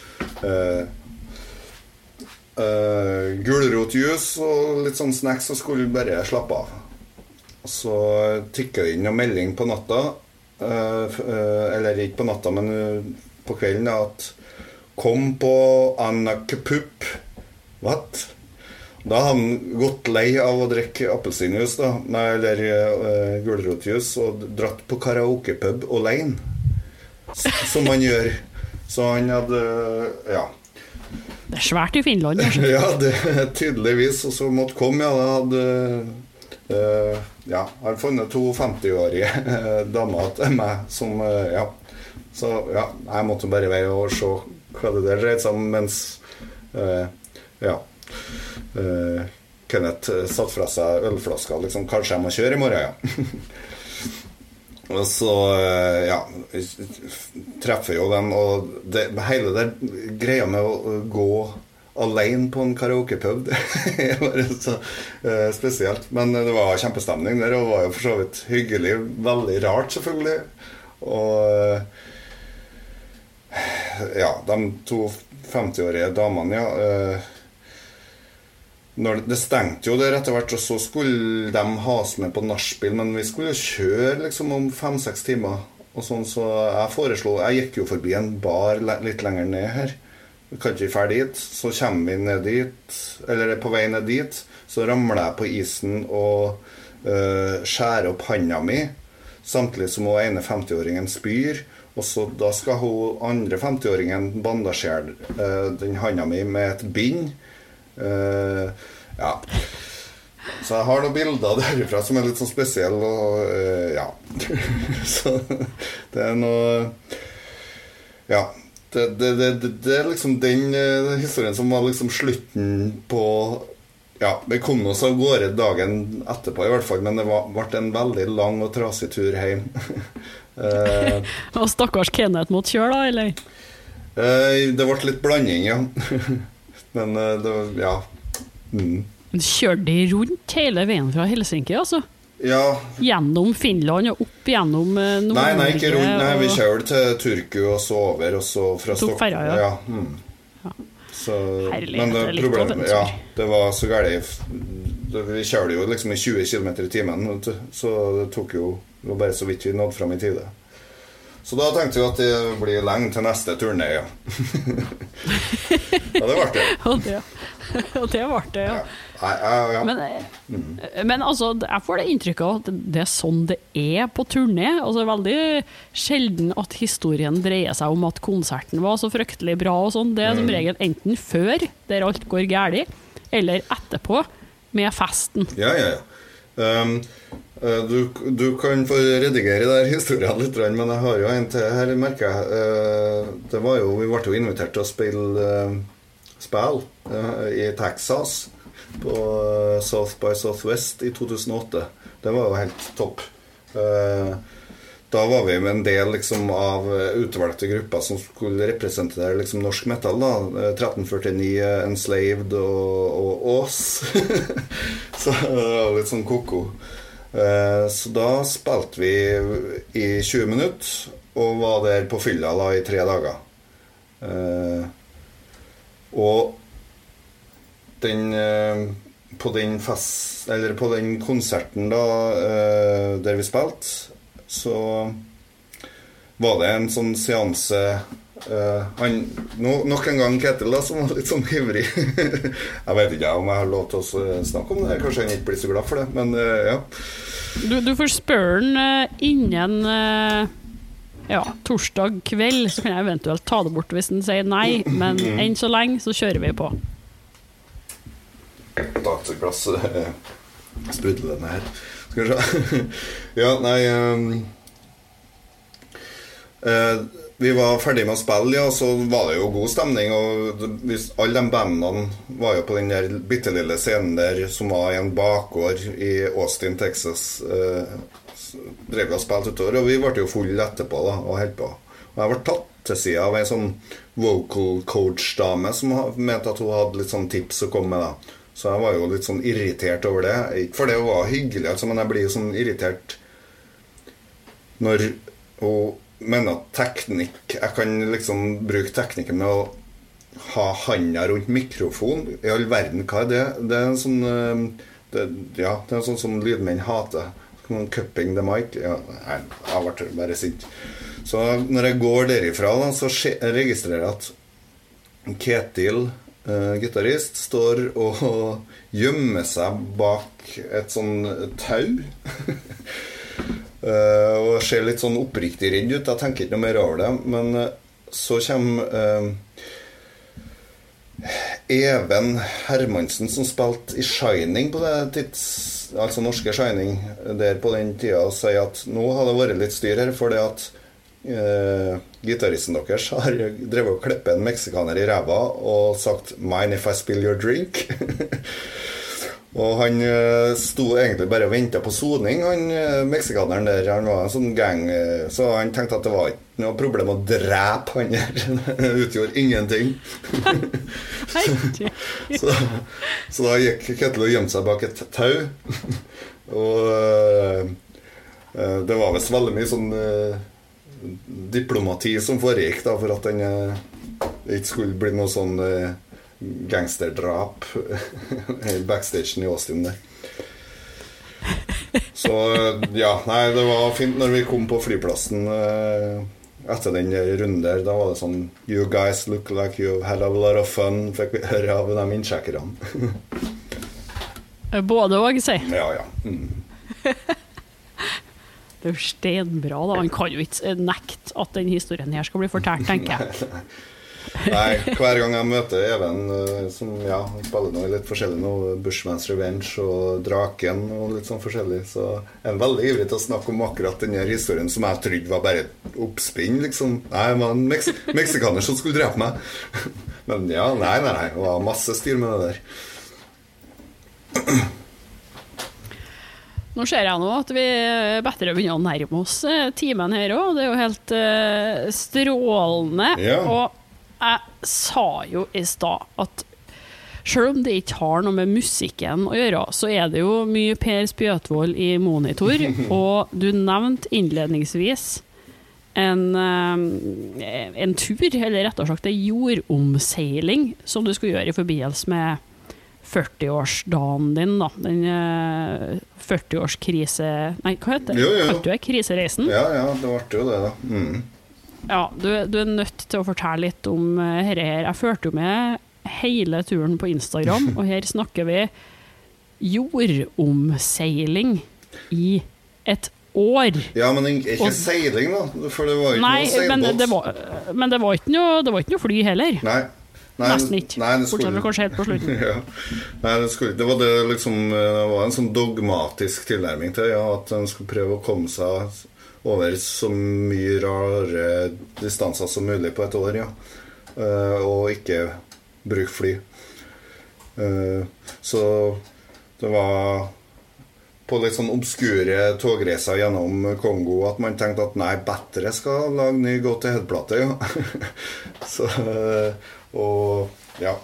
gulrotjus og litt sånn snacks og skulle bare slappe av. Og så tikket det inn en melding på natta, eller ikke på natta, men på kvelden, at kom på Anakapup. What? Da hadde han gått lei av å drikke appelsinjus da, eller gulrotjus, og dratt på karaokepub alene, som man gjør Så han hadde, ja. Det svært I Finland, kanskje. Ja, det tydeligvis, og så måtte komme, ja, det hadde, ja, jeg har funnet 2 50-årige damer til meg, som, ja, så, ja, jeg måtte bare være og se hva det der dreide seg om, mens, ja, Kenneth satt fra seg ølflasker, liksom, kanskje jeg må kjøre I morgen, ja. Og så, ja, treffer jo dem, og hele det greia med å gå alene på en karaokepub, det var så spesielt. Men det var kjempestemning der, og det var jo for så vidt hyggelig, veldig rart selvfølgelig. Og ja, de 2 50-årige damene, ja, det stengte jo der etter hvert, og så skulle de ha oss med på nachspiel, men vi skulle jo kjøre liksom om 5-6 timer, og sånn, så jeg gikk jo forbi en bar litt lenger ned her. Vi kan ikke ferdig dit, så kommer vi ned dit, eller på vei ned dit, så ramler jeg på isen og skjærer opp handa mi, samtidig som hun ene 50-åringen spyr, og så da skal hun andre 50-åringen bandasjere den handa mi med et bind. Ja. Så jeg har noen bilder derifra som litt sånn spesielle, og ja. Så det noe, ja, det liksom den historien som var liksom slutten på, ja, vi kom oss av gårde dagen etterpå I hvert fall, men det ble en veldig lang og trasig tur hjem. Og stakkars Kenneth måtte kjøre da, eller? Det ble litt blanding, ja. Men det var, ja. Men kjørte de rundt hele veien fra Helsinki, altså? Ja. Gjennom Finland og opp gjennom Nord-Norge? Nei, ikke rundt. Nei, vi kjørte til Turku og så over, og så fra Tok ferja, ja. Ja. Så, herlig, men det litt problemet, ja, det var så gærlig. Vi kjørte jo liksom I 20 km/t, så det tok jo, det var bare så vidt vi nådde frem I tide. Så da tenkte vi at det blir lenge til neste turné, ja. Ja, det var det. Og det var det, ja. Ja. Men altså, jeg får det inntrykket av at det sånn det på turné. Altså, det veldig sjelden at historien dreier seg om at konserten var så fryktelig bra og sånn. Det som regel enten før, der alt går gærlig, eller etterpå, med festen. Ja. Du kan få redigere der historien litt, men jeg har jo en til her, merker jeg. Det var jo, vi ble jo invitert til å spille spill I Texas på South by Southwest I 2008. Det var jo helt topp. Da var vi med en del liksom, av utvalgte grupper som skulle representere liksom, norsk metal da. 1349, Enslaved og Ås. Så det var litt sånn koko. Så da spilte vi I 20 minutter og var der på fylla da, I 3 dager. Og på den konserten da, der vi spilte, så var det en sånn seanse nok en gang Ketil da, som var litt sånn ivrig. Jeg vet ikke om jeg har lov til å snakke om det, kanskje han ikke blir så glad for det, men ja. Du får spørre den innen ja, torsdag kveld, så kan jeg eventuelt ta det bort hvis den sier nei, men enn så lenge så kjører vi på. Takk til glass sprudlende her. Skal vi se. Ja, nei vi var ferdig med å spille, ja, så var det jo god stemning, og alle de bandene var jo på den der bittelille scenen der, som var I en bakgård I Austin, Texas, drev og spilte utover, og vi ble jo full etterpå da, og helt på. Og jeg ble tatt til siden av en sånn vocal coach-dame, som mente at hun hadde litt sånn tips å komme med da. Så jeg var jo litt sånn irritert over det, ikke for det var hyggelig, altså, men jeg blir jo sånn irritert når hun mener at teknikk, jeg kan liksom bruke teknikken med å ha handa rundt mikrofon I all verden, hva det? Det en sånn det en sånn som lydmenn hater, cupping the mic. Ja, jeg ble bare sint. Så når jeg går derifra da, så registrerer jeg at Ketil, gitarist, står og gjemmer seg bak et sånn tau. Og ser litt sånn oppriktig redd ut. Jeg tenker ikke noe mer over det, men så kommer Even Hermansen, som spilte i Shining på det altså norske Shining der på den tiden, og sier at nå har det vært litt styr her, for det at gitaristen deres har drevet og klippet en meksikaner i ræva og sagt "Mind if I spill your drink?" Og han sto egentlig bare og ventet på soning, han meksikaneren der. Han var en sånn gang, så han tenkte at det var ikke noe problem å drepe han der. Det utgjorde ingenting. så da gikk Ketil og gjemte seg bak et tau. Og det var vist veldig mye sånn diplomati som foregikk da, for at den ikke skulle bli noe sånn gangsterdrap i backstagen i Austin der. Så ja, nei, det var fint når vi kom på flyplassen etter den runden der. Da var det sånn "You guys look like you had a lot of fun", fikk vi høre av de innsjekkerne. Både og, sier. Ja. Det er jo stenbra da. Han kan jo ikke nekte at den historien her skal bli fortalt, tenker jeg. Nei, hver gang jeg møter Even, som spiller noe litt forskjellig nå, Bushman's Revenge og Draken og litt sånn forskjellig, så er han veldig ivrig til å snakke om akkurat denne historien som jeg trodde var bare et oppspinn, liksom. Nei, det var en meksikaner som skulle drepe meg. Men ja, nei, det var masse styr med det der. Nå ser jeg nå at vi bedre begynner å nærme oss timen her også. Det er jo helt strålende. Ja. Og jeg sa jo i stad at selv om det ikke har noe med musikken å gjøre, så er det jo mye Per Spjøtvold i monitor, og du nevnte innledningsvis en tur, eller rett og slett en jordomseiling som du skulle gjøre i forbindelse med 40-årsdagen din da, den 40-årskrise, nei, hva heter det? Kalte du det? Krisereisen? Ja, det ble jo det da. Ja, du er nødt til å fortelle litt om dette her. Jeg førte jo med hele turen på Instagram, og her snakker vi jordomseiling i et år. Ja, men ikke seiling da, for det var ikke noe seilbåt. Men det var ikke noe fly heller. Nei. Nesten ikke. Fortsatt vel kanskje helt på slutten. Ja. Nei, det var det liksom, det var en sånn dogmatisk tilnærming til, at en skulle prøve å komme seg over så mye rare distanser som mulig på et år, og ikke bruke fly. Så det var på litt sånn obskure togreiser gjennom Kongo at man tenkte at nei, bedre skal lage ny Go to Head-plate, Så, og ja.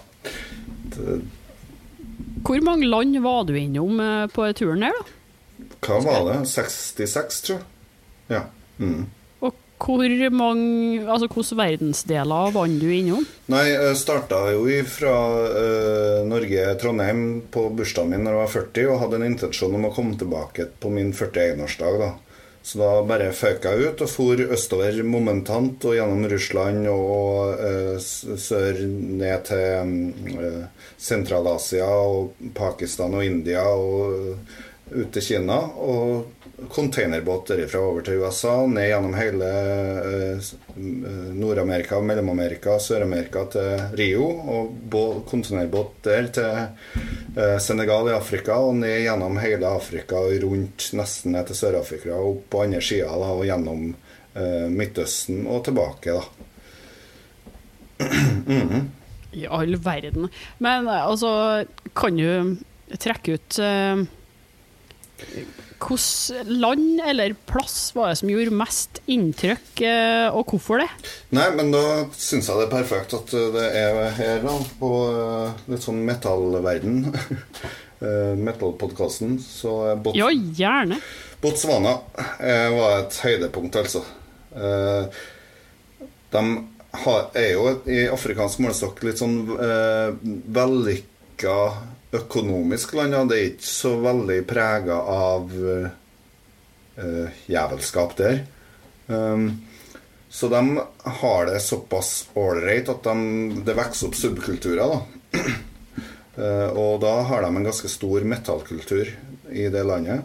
Hvor mange land var du innom på turen her da? Hva var det? 66, tror jeg. Ja. Og hvor mange, altså hvordan verdensdeler var du innom? Nei, jeg startet jo fra Norge, Trondheim på bursdagen min når jeg var 40, og hadde en intensjon om å komme tilbake på min 41-årsdag da. Så da bare føk jeg ut og for østover momentant og gjennom Russland og sør ned til Sentral-Asia og Pakistan og India og ut til Kina, og containerbåt derifra over til USA, ned gjennom hele Nord-Amerika, Mellom-Amerika, Sør-Amerika til Rio, og containerbåt der til Senegal i Afrika, og ned gjennom hele Afrika, og rundt nesten ned til Sør-Afrika, og opp på andre siden da, og gjennom Midtøsten og tilbake da. I all verden. Men altså, kan du trekke ut hvilket land eller plass var det som gjorde mest inntrykk, og hvorfor det? Nei, men da synes jeg det er perfekt at det er her da, på litt sånn metallverden, metallpodcasten, så ja, gjerne. Botswana var et høydepunkt, altså. De er jo i afrikansk målestokk litt sånn vellykka økonomisk land, ja. Det er ikke så veldig preget av jævelskap der. Så de har det såpass ålreit at det vekser opp subkulturer da. Og da har de en ganske stor metallkultur i det landet.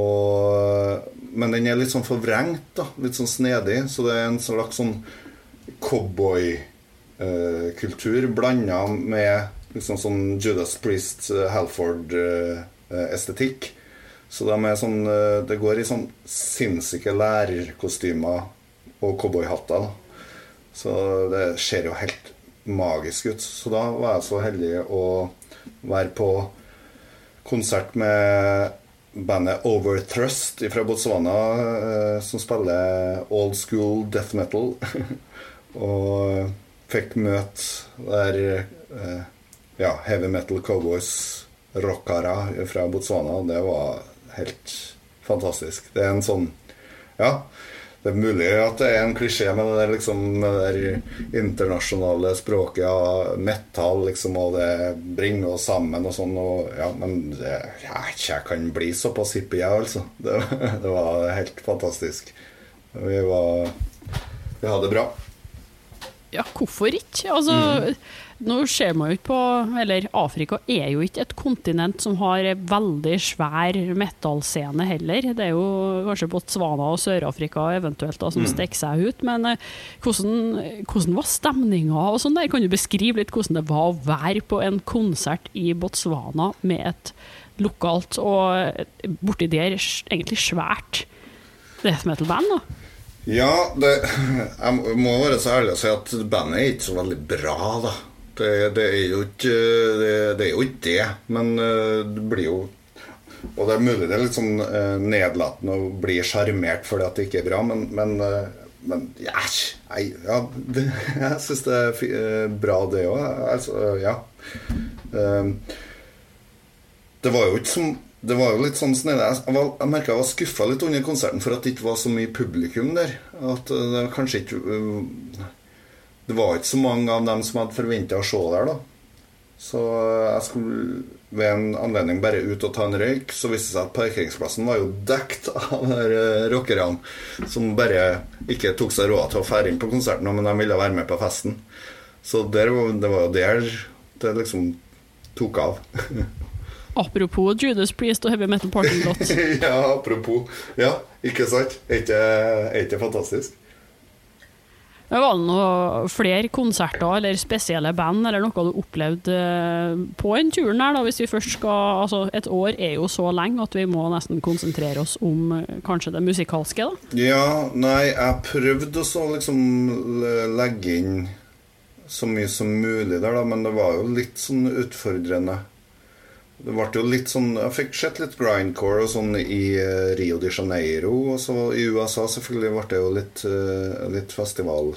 Men den er litt sånn forvrengt da, litt sånn snedig, så det er en slags sånn cowboy-kultur blandet med liksom sånn Judas Priest, Halford-estetikk. Så sånn, det går i sånn sinnssyke lærerkostymer og cowboyhatter. Så det ser jo helt magisk ut. Så da var jeg så heldig å være på konsert med bandet Overthrust fra Botswana, som spiller old school death metal. Og fikk møte der heavy metal cowboys, rockere fra Botswana. Det var helt fantastisk. Det en sånn, det mulig at det en klisjé med det der, liksom, med det der internasjonale språket av metal, liksom, og det bringer oss sammen og sånn, og, men jeg kan bli såpass hippie, altså. Det var helt fantastisk. Vi hadde det bra. Ja, hvorfor ikke? Altså, nå ser man jo ikke på, eller Afrika er jo ikke et kontinent som har veldig svær metallscene heller. Det jo kanskje Botswana og Sør-Afrika eventuelt da, som stikker seg ut, men hvordan var stemningen og sånn der? Kan du beskrive litt hvordan det var å være på en konsert i Botswana med et lokalt og borti der egentlig svært death metal-band da? Ja, jeg må være så ærlig å si at bandet ikke så veldig bra da. Det jo ikke det, men det blir jo, og det mulig det litt sånn nedlatende å bli charmert fordi at det ikke bra, men jeg synes det bra det også, altså, det var jo ikke som det var jo litt sånn snedig. Jeg merket jeg var skuffet litt under konserten for at det ikke var så mye publikum der. At det kanskje ikke det var ikke så mange av dem som hadde forventet å se der da. Så jeg skulle ved en anledning bare ut og ta en røyk. Så viste det seg at parkeringsplassen var jo dekt av rockerne som bare ikke tok seg råd til å fære inn på konserten, men de ville være med på festen. Så det var jo der det liksom tok av. Apropos Judas Priest og heavy metal parking lot. Ja, apropos. Ja, ikke sant? Er ikke fantastisk? Men var det noen flere konserter eller spesielle band eller noe du opplevde på en turen her da, hvis vi først skal, altså et år jo så lenge at vi må nesten konsentrere oss om kanskje det musikalske da? Ja, nei, jeg prøvde å liksom legge inn så mye som mulig der da, men det var jo litt sånn utfordrende. Det var jo litt sånn, jeg fikk sett litt grindcore og sånn i Rio de Janeiro, og så i USA selvfølgelig var det jo litt festival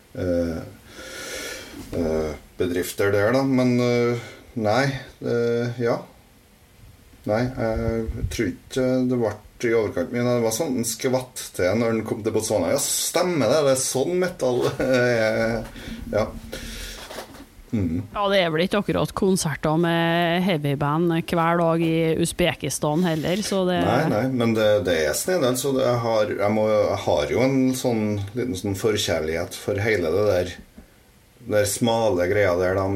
bedrifter der da, men nei, jeg tror ikke det var i overkant, men det var sånn en skvatt til når den kom til Botswana. Ja, stemmer det sånn metal. Ja. Ja, det vel ikke akkurat konserter med heavyband hver dag i Uzbekistan heller, så det... Nei, men det snedig, altså. Jeg har jo en sånn liten sånn forkjærlighet for hele det der smale greia der da,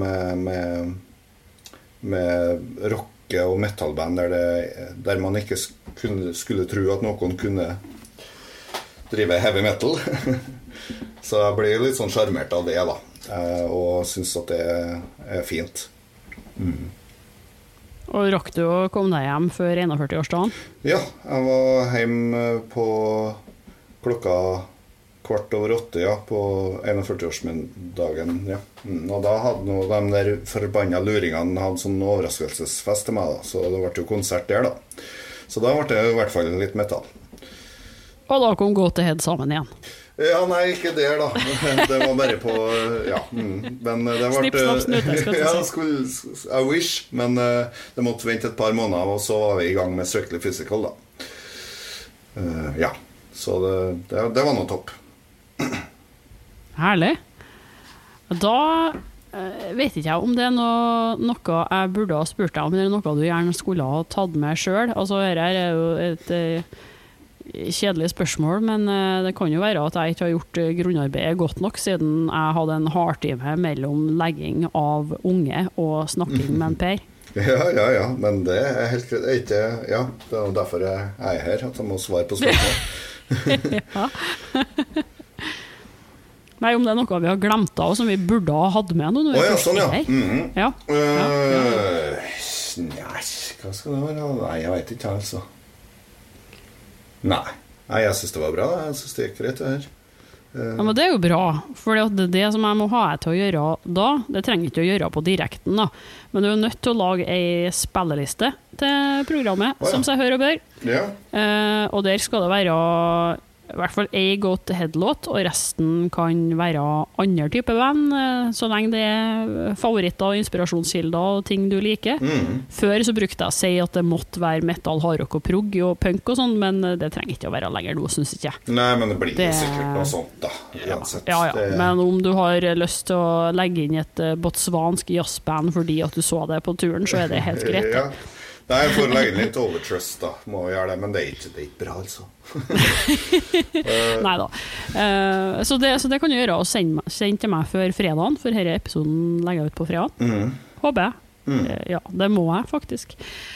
med rocke- og metalband der man ikke skulle tro at noen kunne drive heavy metal. Så jeg ble litt sånn charmert av det da. Og synes at det fint. Og rakk du å komme deg hjem før 41-årsdagen? Ja, jeg var hjemme på klokka 7:15 på 41-årsdagen, ja. Og da hadde nå de der forbanna luringene hadde sånn overraskelsesfest til meg da, så det ble jo konsert der da. Så da ble det i hvert fall litt metal. Og da kom Go to Head sammen igjen? Ja, nei, ikke der da. Det var bare på, men det ble... Snipp, snapp, snute, skal ja, I wish, men det måtte vente et par måneder, og så var vi i gang med Strictly Physical da. Ja, så det var noe topp. Herlig. Da vet ikke jeg om det noe jeg burde ha spurt deg om, eller noe du gjerne skulle ha tatt med selv. Altså, dette jo et kjedelig spørsmål, men det kan jo være at jeg ikke har gjort grunnarbeidet godt nok, siden jeg hadde en hardtime mellom legging av unge og snakking med en Per. Ja, men det helt ikke, ja, det derfor jeg her, at jeg må svare på spørsmål. Ja. Nei, om det noe vi har glemt av, som vi burde ha hatt med nå. Sånn, ja. Ja. Nei, hva skal det være? Nei, jeg vet ikke, altså. Nei, jeg synes det var bra. Jeg synes det gikk greit, det her. Ja, men det er jo bra, for det som jeg må ha til å gjøre da, det trenger ikke å gjøre på direkten da, men du er nødt til å lage en spilleliste til programmet, som seg hører og bør. Ja. Og der skal det være i hvert fall en go-to-head-låt, og resten kan være andre typer band, så lenge det er favoritter og inspirasjonskilder og ting du liker. Før så brukte jeg å si at det måtte være metal, hardrock og prog og punk og sånn, men det trenger ikke å være lenger nå, synes ikke jeg. Nei, men det blir sikkert noe sånt da. Ja. Men om du har lyst til å legge inn et botswansk jazzband fordi at du så det på turen, så er det helt greit. Ja. Nei, jeg får legge litt overtrust da, må gjøre det, men det er ikke bra altså. Neida. Så det kan du gjøre og sende til meg før fredagen, for denne episoden legger jeg ut på fredagen. Håper jeg. Ja, det må jeg faktisk.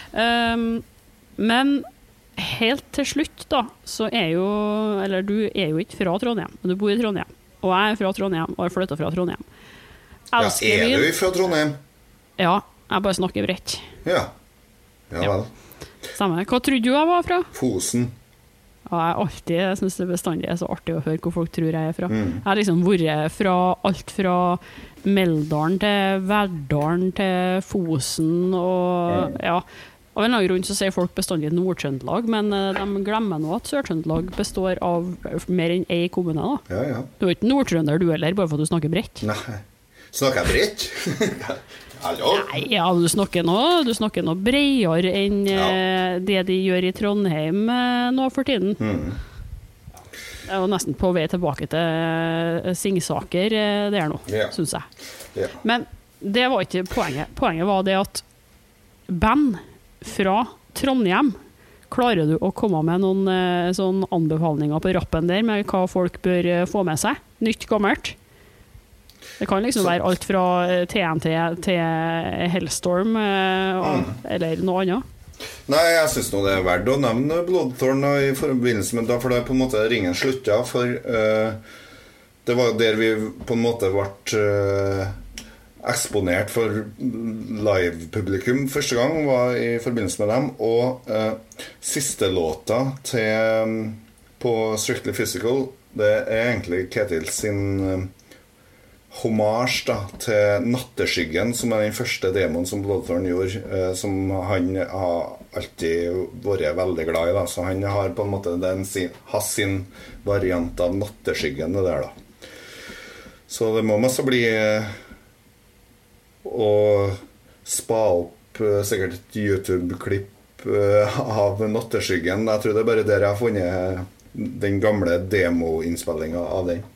Men helt til slutt da, så eller du er jo ikke fra Trondheim, men du bor i Trondheim, og jeg er fra Trondheim, og jeg flyttet fra Trondheim. Ja, er du fra Trondheim? Ja, jeg bare snakker bredt. Ja vel. Samme. Hva trodde du jeg var fra? Fosen. Ja, jeg synes det bestandig er så artig å høre hvor folk tror jeg er fra. Jeg har liksom vært fra alt fra Meldalen til Verdalen til Fosen, og ja, av en eller annen grunn så sier folk bestandig Nord-Trøndelag, men de glemmer nå at Sør-Trøndelag består av mer enn en kommune da. Ja. Du er ikke Nord-Trønder du heller, bare for at du snakker bredt. Nei, snakker jeg bredt? Hallo? Nei, ja, du snakker noe bredere enn det de gjør i Trondheim nå for tiden. Jeg var nesten på vei tilbake til Singsaker der nå, synes jeg. Men det var ikke poenget. Poenget var det at band fra Trondheim, klarer du å komme med noen sånn anbefalinger på rappen der med hva folk bør få med seg? Nytt, gammelt? Det kan liksom være alt fra TNT til Hellstorm eller noe annet. Nei, jeg synes nå det er verdt å nevne Bloodthorn i forbindelse med det, for det er på en måte ringen slutta, for det var der vi på en måte ble eksponert for live-publikum første gang, var i forbindelse med dem, og siste låta på Strictly Physical, det er egentlig Ketil sin hommage da, til Natteskyggen, som er den første demoen som Bloodthorn gjorde, som han har alltid vært veldig glad i da. Så han har på en måte sin variant av Natteskyggen det der da. Så det må masse bli å spa opp sikkert et YouTube-klipp av Natteskyggen. Jeg tror det er bare der jeg har funnet den gamle demo-innspillingen av den.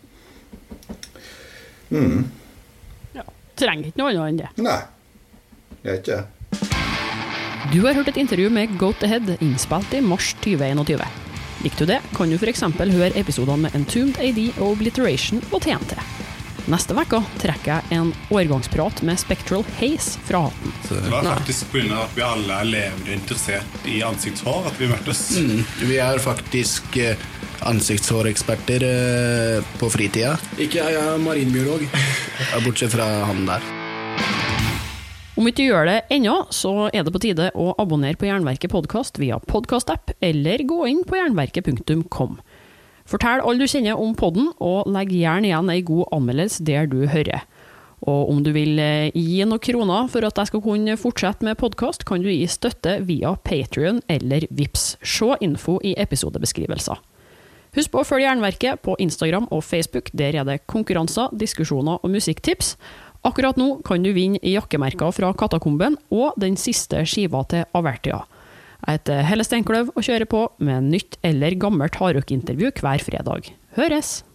Ja, trenger ikke noe annet enn det. Nei, jeg er ikke det. Du har hørt et intervju med Goat Ahead, innspilt i mars 2021. Likte du det, kan du for eksempel høre episodene med Entombed AD og Obliteration og TNT. Neste vekka trekker jeg en årgangsprat med Spectral Haze fra hatten. Det var faktisk på grunn av at vi alle er levende interessert i ansiktshår at vi møttes. Vi er faktisk ansiktshåreksperter på fritida. Ikke jeg er marinbiolog. Bortsett fra han der. Om ikke du gjør det ennå, så er det på tide å abonnere på Jernverket podcast via podcast-app, eller gå inn på jernverket.com. Fortell alle du kjenner om podden, og legg gjerne igjen en god anmeldelse der du hører. Og om du vil gi noen kroner for at jeg skal kunne fortsette med podcast, kan du gi støtte via Patreon eller Vips. Se info i episodebeskrivelser. Husk på å følge Jernverket på Instagram og Facebook, der er det konkurranser, diskusjoner og musikktips. Akkurat nå kan du vinne jakkemerker fra Katakomben og den siste skiva til Avertia. Jeg heter Helle Steinkløv og kjører på med nytt eller gammelt hardrock-intervju hver fredag. Høres!